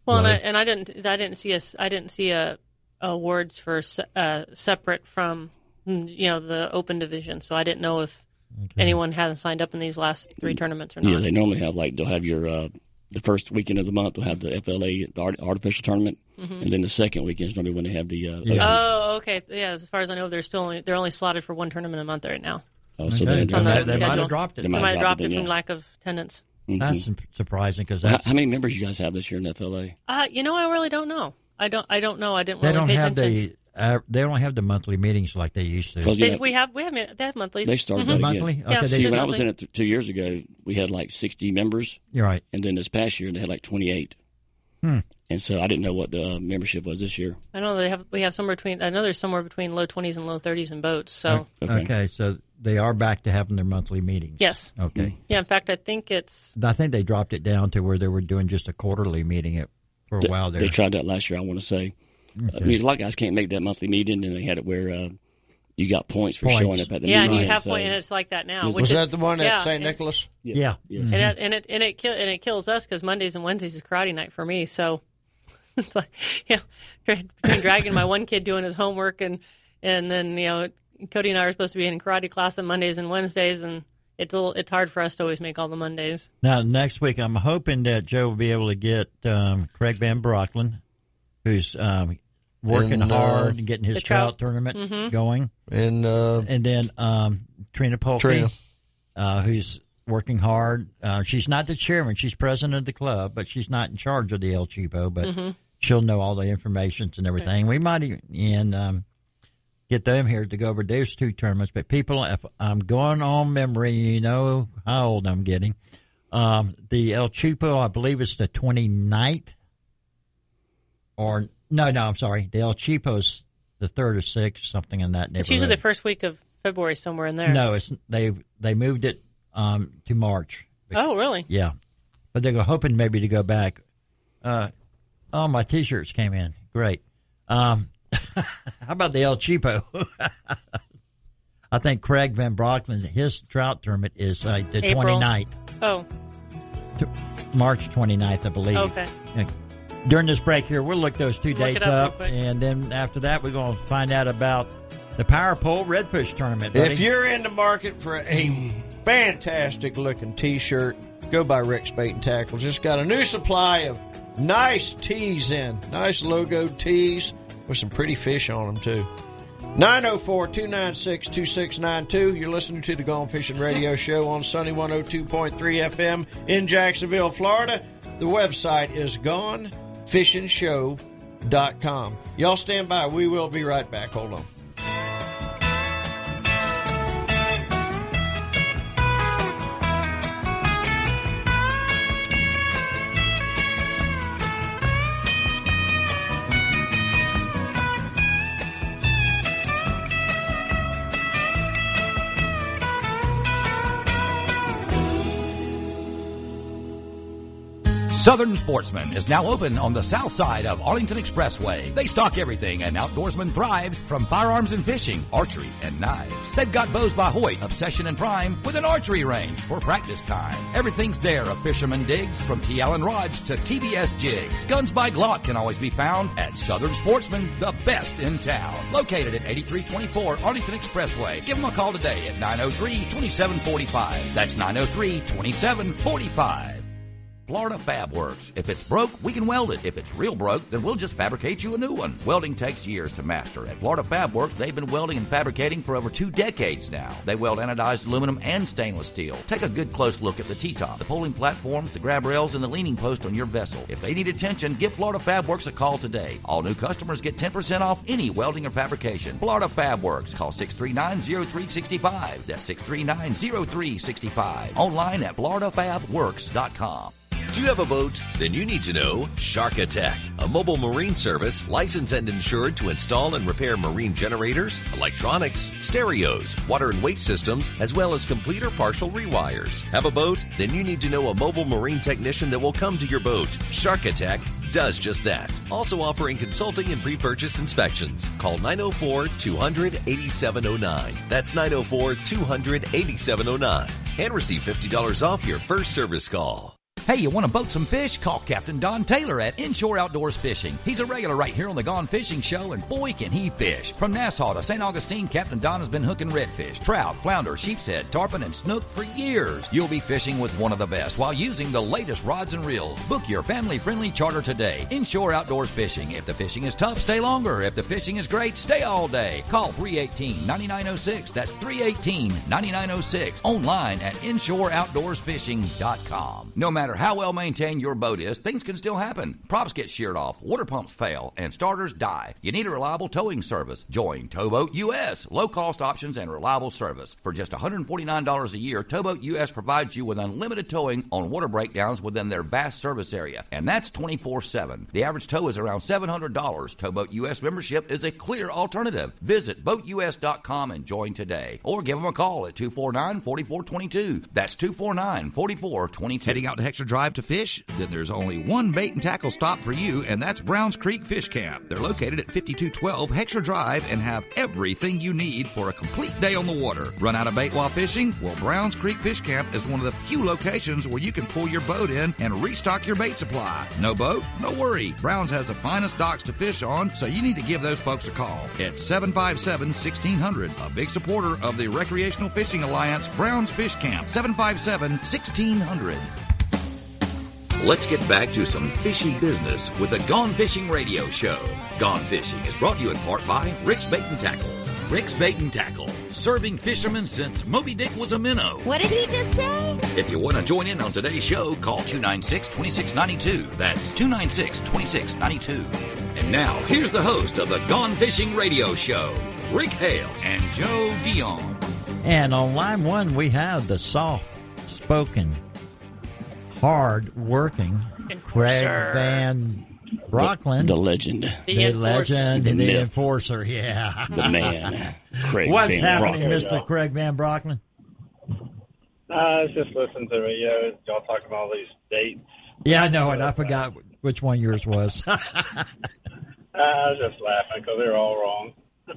Well, and I, and I didn't I didn't see a I didn't see a awards for uh, separate from you know the open division, so I didn't know if okay. anyone hadn't signed up in these last three tournaments or not. Yeah, they normally have like they'll have your uh, the first weekend of the month they'll have the F L A the art, artificial tournament, mm-hmm. and then the second weekend is normally when they have the. Uh, yeah. Oh, okay. Yeah, as far as I know, they're still only, they're only slotted for one tournament a month right now. Oh, so okay. they, they, might, they might have dropped it. They might have dropped it, it from yeah. lack of attendance. Mm-hmm. That's surprising because how, how many members you guys have this year in the F L A? Uh, you know, I really don't know. I don't. I don't know. I didn't. They really don't pay have attention. the. Uh, they don't have the monthly meetings like they used to. They, have, we have. We have. They have monthlies. They started mm-hmm. that monthly. Again. Okay, yeah, they See, when monthly. I was in it th- two years ago, we had like sixty members. You're right. And then this past year, they had like twenty-eight. Hmm. And so I didn't know what the uh, membership was this year. I know they have. We have somewhere between. I know there's somewhere between low twenties and low thirties in boats. So okay. okay, so they are back to having their monthly meetings. Yes. Okay. Mm-hmm. Yeah. In fact, I think it's. I think they dropped it down to where they were doing just a quarterly meeting it for a they, while there. They tried that last year. I want to say. Okay. I mean, a lot of guys can't make that monthly meeting, and they had it where uh, you got points for points. showing up at the yeah, meeting. and you have so, point, and it's like that now. Was, which was is, that the one at yeah, Saint Nicholas? Yeah, yeah. Yes. And it and it and it, kill, and it kills us because Mondays and Wednesdays is karate night for me. So it's like, you know, between dragging my one kid doing his homework and and then you know Cody and I are supposed to be in karate class on Mondays and Wednesdays, and it's a little, it's hard for us to always make all the Mondays. Now next week, I'm hoping that Joe will be able to get um, Craig Van Brocklin, who's. Um, Working and, uh, hard and getting his trout, trout tournament mm-hmm. going, and uh, and then um, Trina Polke, uh, who's working hard. Uh, she's not the chairman; she's president of the club, but she's not in charge of the El Cheapo. But mm-hmm. she'll know all the information and everything. Right. We might even um, get them here to go over those two tournaments. But people, if I'm going on memory, you know how old I'm getting. Um, the El Cheapo, I believe, is the twenty-ninth, or. No, no, I'm sorry. The El Cheapo's the third or sixth, something in that neighborhood. It's usually the first week of February, somewhere in there. No, it's they they moved it um, to March. Oh, really? Yeah, but they're hoping maybe to go back. Uh, oh, my T-shirts came in. Great. Um, how about the El Cheapo? I think Craig Van Brocklin, his trout tournament is uh, the April. twenty-ninth. Oh. March twenty-ninth, I believe. Okay. Yeah. During this break here, we'll look those two look dates up, up, and then after that, we're going to find out about the Power Pole Redfish Tournament. Buddy. If you're in the market for a fantastic-looking T-shirt, go by Rick's Bait and Tackle. Just got a new supply of nice tees in, nice logo tees with some pretty fish on them, too. nine oh four, two nine six, two six nine two. You're listening to the Gone Fishing Radio Show on Sunny one oh two point three F M in Jacksonville, Florida. The website is gone fishing show dot com. Y'all stand by. We will be right back. Hold on. Southern Sportsman is now open on the south side of Arlington Expressway. They stock everything an outdoorsman thrives, from firearms and fishing, archery, and knives. They've got Bows by Hoyt, Obsession, and Prime with an archery range for practice time. Everything's there of fisherman digs, from T. Allen rods to T B S jigs. Guns by Glock can always be found at Southern Sportsman, the best in town. Located at eighty-three twenty-four Arlington Expressway. Give them a call today at nine oh three, two seven four five. That's nine oh three, two seven four five. Florida Fab Works. If it's broke, we can weld it. If it's real broke, then we'll just fabricate you a new one. Welding takes years to master. At Florida Fab Works, they've been welding and fabricating for over two decades now. They weld anodized aluminum and stainless steel. Take a good close look at the T-top, the pulling platforms, the grab rails, and the leaning post on your vessel. If they need attention, give Florida Fab Works a call today. All new customers get ten percent off any welding or fabrication. Florida Fab Works. Call six three nine, oh three six five. That's six three nine, oh three six five. Online at florida fab works dot com. Do you have a boat? Then you need to know Shark Attack, a mobile marine service licensed and insured to install and repair marine generators, electronics, stereos, water and waste systems, as well as complete or partial rewires. Have a boat? Then you need to know a mobile marine technician that will come to your boat. Shark Attack does just that. Also offering consulting and pre-purchase inspections. Call nine oh four, two hundred, eighty-seven oh nine. That's nine oh four, two hundred, eighty-seven oh nine. And receive fifty dollars off your first service call. Hey, you want to boat some fish? Call Captain Don Taylor at Inshore Outdoors Fishing. He's a regular right here on the Gone Fishing Show, and boy, can he fish. From Nassau to Saint Augustine, Captain Don has been hooking redfish, trout, flounder, sheepshead, tarpon, and snook for years. You'll be fishing with one of the best while using the latest rods and reels. Book your family-friendly charter today. Inshore Outdoors Fishing. If the fishing is tough, stay longer. If the fishing is great, stay all day. Call three one eight, nine nine zero six. That's three one eight, nine nine zero six. Online at inshore outdoors fishing dot com. No matter how well maintained your boat is, things can still happen. Props get sheared off, water pumps fail, and starters die. You need a reliable towing service. Join Towboat U S. Low-cost options and reliable service. For just one hundred forty-nine dollars a year, Towboat U S provides you with unlimited towing on water breakdowns within their vast service area, and that's twenty-four seven. The average tow is around seven hundred dollars. Towboat U S membership is a clear alternative. Visit boat u s dot com and join today, or give them a call at two four nine, four four two two. That's two four nine, four four two two. Heading out to Hexa Drive to fish? Then there's only one bait and tackle stop for you, and that's Browns Creek Fish Camp. They're located at fifty-two twelve Hexa Drive and have everything you need for a complete day on the water. Run out of bait while fishing? Well, Browns Creek Fish Camp is one of the few locations where you can pull your boat in and restock your bait supply. No boat? No worry. Browns has the finest docks to fish on, so you need to give those folks a call. It's seven five seven, one six zero zero, a big supporter of the Recreational Fishing Alliance, Browns Fish Camp, seven five seven, one six zero zero. Let's get back to some fishy business with the Gone Fishing Radio Show. Gone Fishing is brought to you in part by Rick's Bait and Tackle. Rick's Bait and Tackle, serving fishermen since Moby Dick was a minnow. What did he just say? If you want to join in on today's show, call two nine six, two six nine two. That's two nine six, two six nine two. And now, here's the host of the Gone Fishing Radio Show, Rick Hale and Joe Dion. And on line one, we have the soft-spoken, hard-working Craig Van Brocklin. The, the legend. The, The legend. The The, myth. enforcer, yeah. The man, Craig What's Van happening, Brocklin. Mister Craig Van Brocklin? I was just listening to the radio. Y'all talking about all these dates. Yeah, I know it. I forgot which one yours was. I was just laughing because they're all wrong.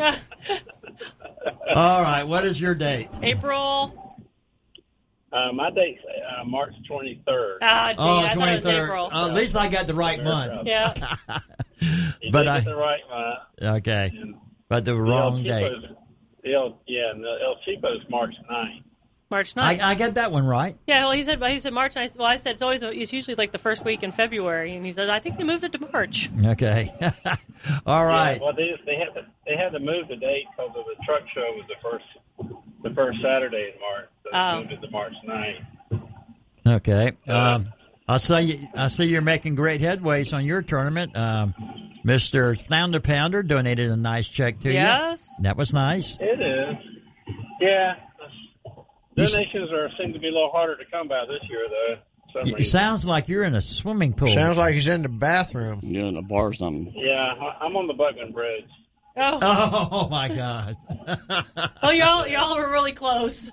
All right, what is your date? April. Uh, my date's uh, March twenty-third. Ah, dang, Oh, I thought it was twenty-third. April. Oh, at least I got the right month. Yeah. You But did I- get the right month. Okay, but the The wrong El date. Cheapo's- The El, yeah, and the El Cheapo's March ninth. March I, ninth. I got that one right. Yeah, well, he said, he said March. And I said, well, I said it's always, it's usually like the first week in February, and he said, I think they moved it to March. Okay. All right. Yeah, well, they they had to they had to move the date because of the truck show was the first the first Saturday in March. So they Oh. moved it to March ninth. Okay. Um, I see. You, I see you're making great headways on your tournament. Um, Mister Flounder Pounder donated a nice check to Yes. you. That was nice. It is. Yeah. You s- Donations are seem to be a little harder to come by this year, though. for some It reason. sounds like you're in a swimming pool. Sounds like he's in the bathroom. You're in a bar or something. Yeah, I- I'm on the Buckman Bridge. Oh, Oh my God. oh y'all, y'all were really close.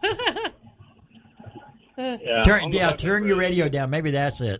Yeah, turn on the yeah, Buckman turn your Bridge. radio down. Maybe that's it.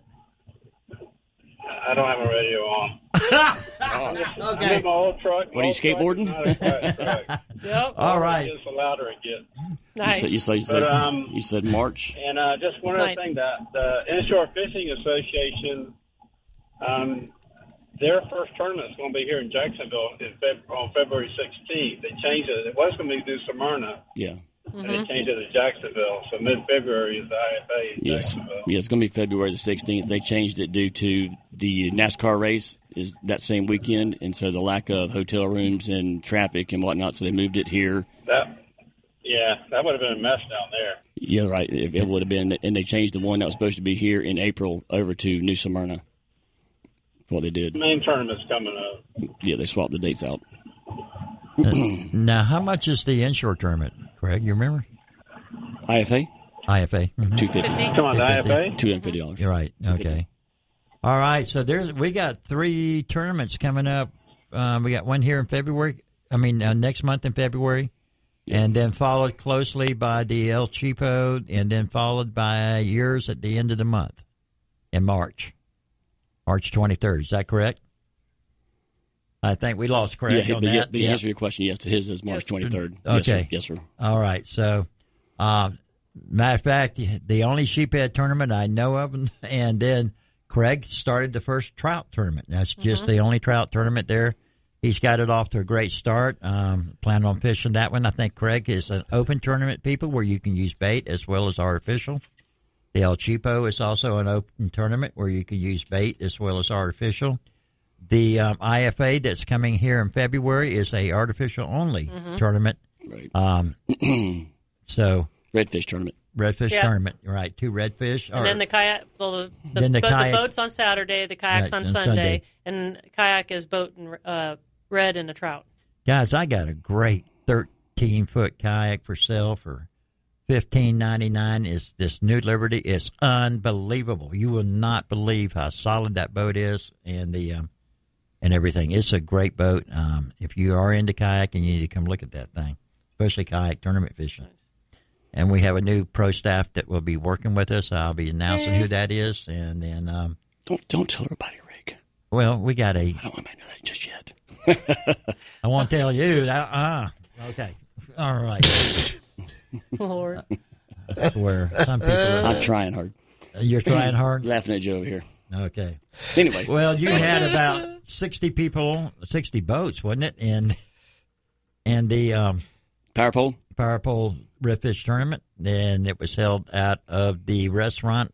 I don't have a radio on. I'm Okay. in my old truck. What, are you skateboarding? Yep. All right. Just the louder it gets. Nice. You said, you said, But, um, you said March. And uh, just one other Right. thing, that the Inshore Fishing Association, um, their first tournament is going to be here in Jacksonville in Feb- on February sixteenth. They changed it. It was going to be New Smyrna, Yeah. and they changed it to Jacksonville. So mid-February is the I F A in Yes. Jacksonville. Yeah, it's going to be February the sixteenth. They changed it due to the NASCAR race is that same weekend, and so the lack of hotel rooms and traffic and whatnot, so they moved it here. That, yeah, that would have been a mess down there. Yeah, right. It, it would have been, and they changed the one that was supposed to be here in April over to New Smyrna. That's what they did. The main tournament's coming up. Yeah, they swapped the dates out. Now, how much is the inshore tournament, Craig? You remember? I F A? I F A. Mm-hmm. two fifty. Come on, the I F A? two hundred fifty dollars. You're right. Okay. All right. So there's we got three tournaments coming up. Um, we got one here in February. I mean, uh, next month in February, and then followed closely by the El Cheapo, and then followed by yours at the end of the month in March, March twenty-third. Is that correct? I think we lost Craig Yeah, on but yeah, that. the Yeah. answer to your question, yes, to his is March twenty-third. Okay. Yes, sir. Yes, sir. All right. So uh, Matter of fact, the only sheephead tournament I know of, and then Craig started the first trout tournament. That's just Mm-hmm. the only trout tournament there. He's got it off to a great start. Um, plan on fishing that one. I think Craig is an open tournament, people, where you can use bait as well as artificial. The El Cheapo is also an open tournament where you can use bait as well as artificial. The um, I F A that's coming here in February is a artificial only Mhm. tournament. Right. Um, so redfish tournament. Redfish Yeah. tournament, right? Two redfish. And or- then the kayak, well, the, the, Then the bo- the kayaks- boat's on Saturday, the kayak's Right, on on Sunday, Sunday. and kayak is boat and uh, red and a trout. Guys, I got a great thirteen foot kayak for sale for fifteen ninety nine. Is this New Liberty? It's unbelievable. You will not believe how solid that boat is, and the um, and everything. It's a great boat. Um, if you are into kayaking, you need to come look at that thing, especially kayak tournament fishing. And we have a new pro staff that will be working with us. I'll be announcing who that is, and then um, don't don't tell everybody, Rick. Well, we got a. I don't want to know that just yet. I won't tell you. That, uh, okay. All right. Lord. I swear. Some people are, I'm trying hard. You're trying hard? Laughing at Joe over here. Okay. Anyway. Well, you had about sixty people, sixty boats, wasn't it? In, in the um, Power pole? Power pole redfish tournament. And it was held out of the restaurant,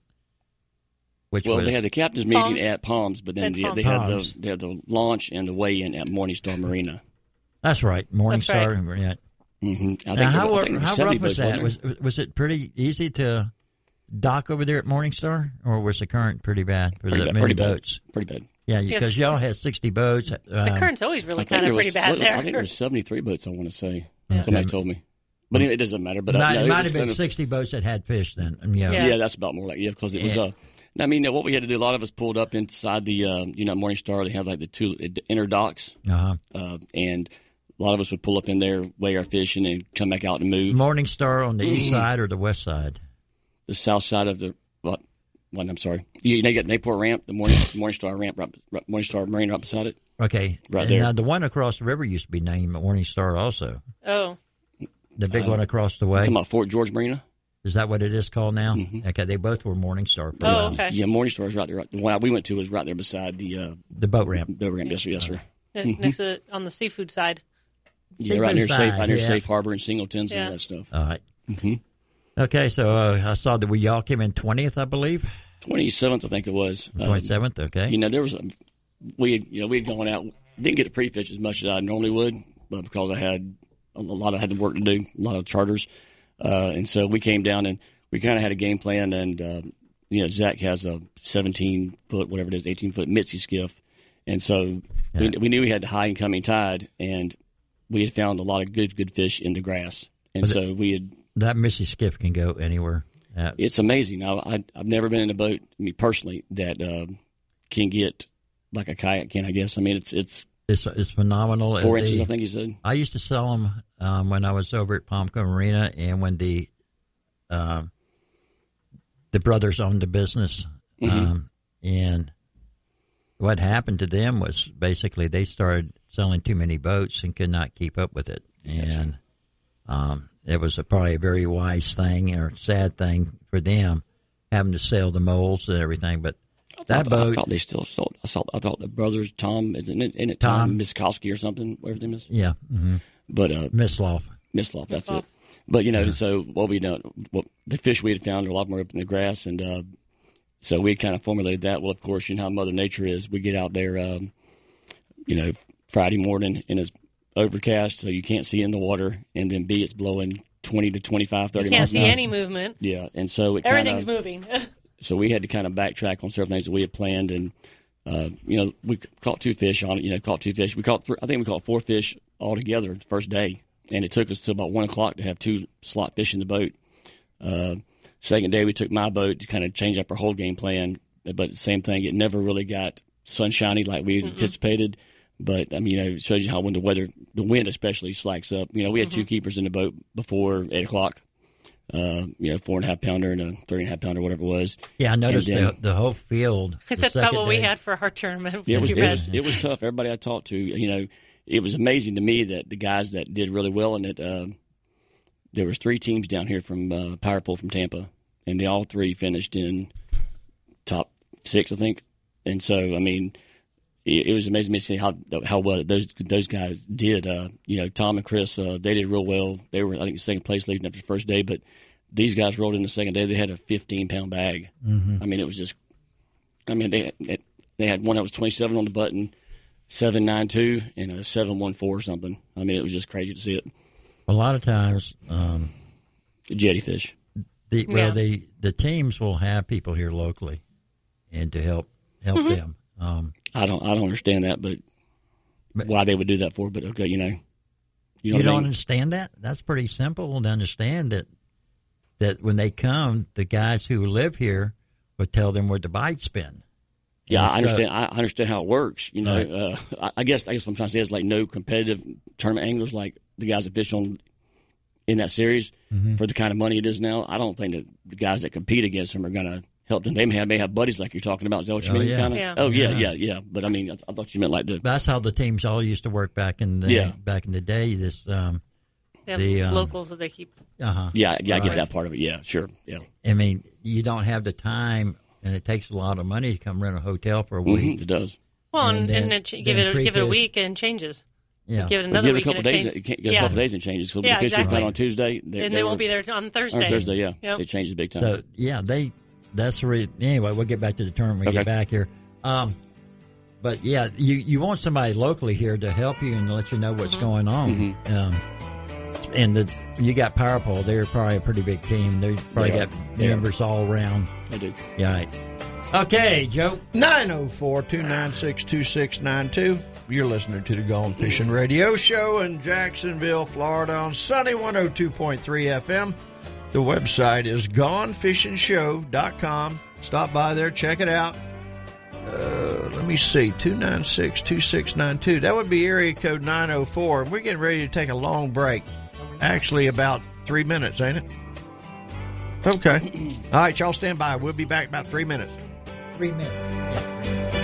which well, was. they had the captain's meeting Palms. at Palms, but then At the, Palms. they had Palms. the they had the launch and the weigh-in at Morningstar Marina. That's right. Morningstar. That's Yeah. Mm-hmm. I Now, how, there- I think there how seventy rough was boats, that? wasn't Was was it pretty easy to dock over there at Morningstar, or was the current pretty bad? Was Pretty it bad, many pretty bad. boats? Pretty bad. Yeah, Yeah. because y'all had sixty boats. The Um, current's always really I think kind of there pretty was- bad what- there. I think there was seventy-three boats, I want to say. Yeah. Somebody told me. But anyway, it doesn't matter. But might, I, no, it it might was have been kind of- sixty boats that had fish then. Um, yeah. Yeah. Yeah. that's about more like, yeah, because it was, Yeah. uh, I mean, what we had to do, a lot of us pulled up inside the, uh, you know, Morningstar, they have like the two inner docks, Uh-huh. uh, and a lot of us would pull up in there, weigh our fish, and then come back out and move. Morningstar on the east side or the west side? The south side of the, what, what I'm sorry. You, you know, you got Nayport Ramp, the Morning, Morningstar Ramp, right, right, Morningstar Marine right beside it. Okay. Right and there. Now, the one across the river used to be named Morningstar also. Oh, The big Uh, one across the way. Talking about Fort George Marina? Is that what it is called now? Mhm. Okay, they both were Morningstar. for a Oh, while. okay. Yeah, Morningstar is right there. Right, the one we went to was right there beside the uh, The boat ramp. boat ramp. Yes, sir. Yes, sir. Ne- next to the, on the seafood side. Yeah, right near Seafood Safe, side, right near yeah. Safe Harbor and Singletons and Yeah. all that stuff. All right. Mm-hmm. Okay, so uh, I saw that we y'all came in twentieth, I believe. twenty-seventh, I think it was. Um, twenty-seventh, okay. You know, there was a we had, you know we had gone out, didn't get to pre-fish as much as I normally would, but because I had a lot of had work to do, a lot of charters, uh, and so we came down and we kind of had a game plan. And uh, you know, Zach has a seventeen foot, whatever it is, eighteen foot Mitzi skiff, and so we, we knew we had the high incoming tide, and we had found a lot of good good fish in the grass, and Was it- so we had. That Missy skiff can go anywhere. That's- It's amazing. I, I, I've never been in a boat, me personally, that um, can get like a kayak can, I guess. I mean, it's it's It's it's phenomenal. four Uh, inches, the- I think he said. I used to sell them um, when I was over at Palmco Marina, and when the um, the brothers owned the business, Mhm. um, and what happened to them was basically they started selling too many boats and could not keep up with it, and um, it was a, probably a very wise thing or sad thing for them having to sell the molds and everything, but. That I, boat, I thought they still sold. I saw. I thought the brothers Tom isn't it? Isn't it Tom. Tom Miskowski or something? Whatever his name is. yeah, mm-hmm. But uh, Misloff. Misloff, that's Misloff. it. But you know, so what we done, what the fish we had found are a lot more up in the grass, and uh, so we kind of formulated that. Well, of course, you know how Mother Nature is. We get out there, um, you know, Friday morning, and it's overcast, so you can't see in the water, and then B, it's blowing twenty to twenty-five, thirty You can't miles see an hour. any movement. Yeah, and so it Everything's kinda, moving. So we had to kind of backtrack on several things that we had planned, and uh, you know, we caught two fish on it. You know, caught two fish. We caught, three, I think we caught four fish altogether the first day, and it took us till about one o'clock to have two slot fish in the boat. Uh, second day, we took my boat to kind of change up our whole game plan, but same thing. It never really got sunshiny like we Mm-mm. anticipated. But I mean, you know, it shows you how when the weather, the wind especially, slacks up. You know, we had two Mhm. keepers in the boat before eight o'clock. Uh, you know, four and a half pounder and a three and a half pounder, whatever it was. Yeah, I noticed And then- the, the whole field. the That's about second what we day. had for our tournament. Yeah, it was, You it bet. was it was tough. Everybody I talked to, you know, it was amazing to me that the guys that did really well in it, uh, there was three teams down here from uh, Power Pole from Tampa, and they all three finished in top six, I think. And so, I mean, it, it was amazing to see how how well those those guys did. Uh, you know, Tom and Chris, uh, they did real well. They were, I think, second place leading after the first day, but these guys rolled in the second day. They had a fifteen pound bag. Mm-hmm. I mean, it was just. I mean, they they had one that was twenty-seven on the button, seven nine two, and a seven one four or something. I mean, it was just crazy to see it. A lot of times, um, jettyfish. The, well, Yeah. the the teams will have people here locally, and to help help Mhm. them. Um, I don't I don't understand that, but, why they would do that for? But okay, you know, you, you know what I don't mean? understand that? That's pretty simple to understand that that when they come, the guys who live here would tell them where the bites been. Yeah, And I so- understand. I understand how it works. You know, Right. uh, I, I guess I guess what I'm trying to say is like no competitive tournament anglers like the guys that fish on in that series Mhm. for the kind of money it is now. I don't think that the guys that compete against them are going to help them. They may have, may have buddies like you're talking about. Is that what you Oh, mean? yeah. Kinda? Yeah. Oh yeah, Yeah. yeah, yeah. But I mean, I, I thought you meant like the That's how the teams all used to work back in the Yeah. back in the day. This um, They have the um, locals that they keep. Uh-huh. yeah, yeah. I get Right. that part of it. Yeah, sure. Yeah. I mean, you don't have the time, and it takes a lot of money to come rent a hotel for a Mhm, week. it does. Well, and, then- and, it, ch- give then it a, give it a pre-fish. week and changes. Yeah. Give it Or another give it week a couple and it days. changes. It can't get yeah. a couple days and it changes. So Yeah, the fish we exactly. found on Tuesday, they, and they they were, won't be there on Thursday. On Thursday, yeah, Yep. it changes big time. So yeah, they that's the reason. Anyway, we'll get back to the tournament when we Okay. get back here. Um, but yeah, you you want somebody locally here to help you and let you know what's Mm-hmm. going on. Mhm. Um, and the, you got Power Pole. They're probably a pretty big team. They probably They are. got They are. members all around. They do. Yeah. Right. Okay, Joe. nine oh four, two nine six, two six nine two. You're listening to the Gone Fishing Radio Show in Jacksonville, Florida on Sunny one oh two point three F M. The website is gone fishing show dot com. Stop by there, check it out. Uh, let me see, two nine six, two six nine two. That would be area code nine oh four. We're getting ready to take a long break. Actually, about three minutes, ain't it? Okay. All right, y'all stand by. We'll be back about three minutes. Three minutes.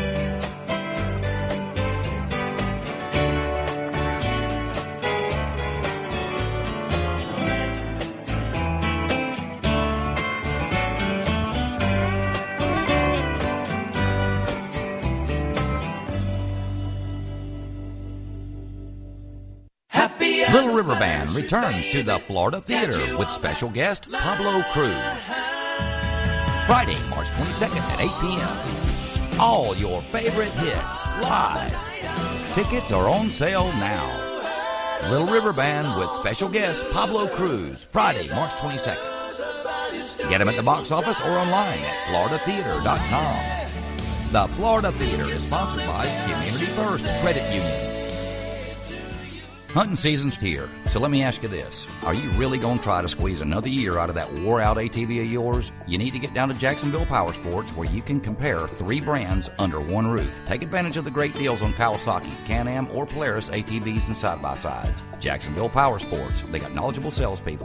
Little River Band returns to the Florida Theater with special guest Pablo Cruz. Friday, March twenty-second at eight p.m. All your favorite hits live. Tickets are on sale now. Little River Band with special guest Pablo Cruz. Friday, March twenty-second. Get them at the box office or online at florida theater dot com. The Florida Theater is sponsored by Community First Credit Union. Hunting season's here, so let me ask you this. Are you really going to try to squeeze another year out of that wore-out A T V of yours? You need to get down to Jacksonville Power Sports, where you can compare three brands under one roof. Take advantage of the great deals on Kawasaki, Can-Am, or Polaris A T Vs and side-by-sides. Jacksonville Power Sports. They got knowledgeable salespeople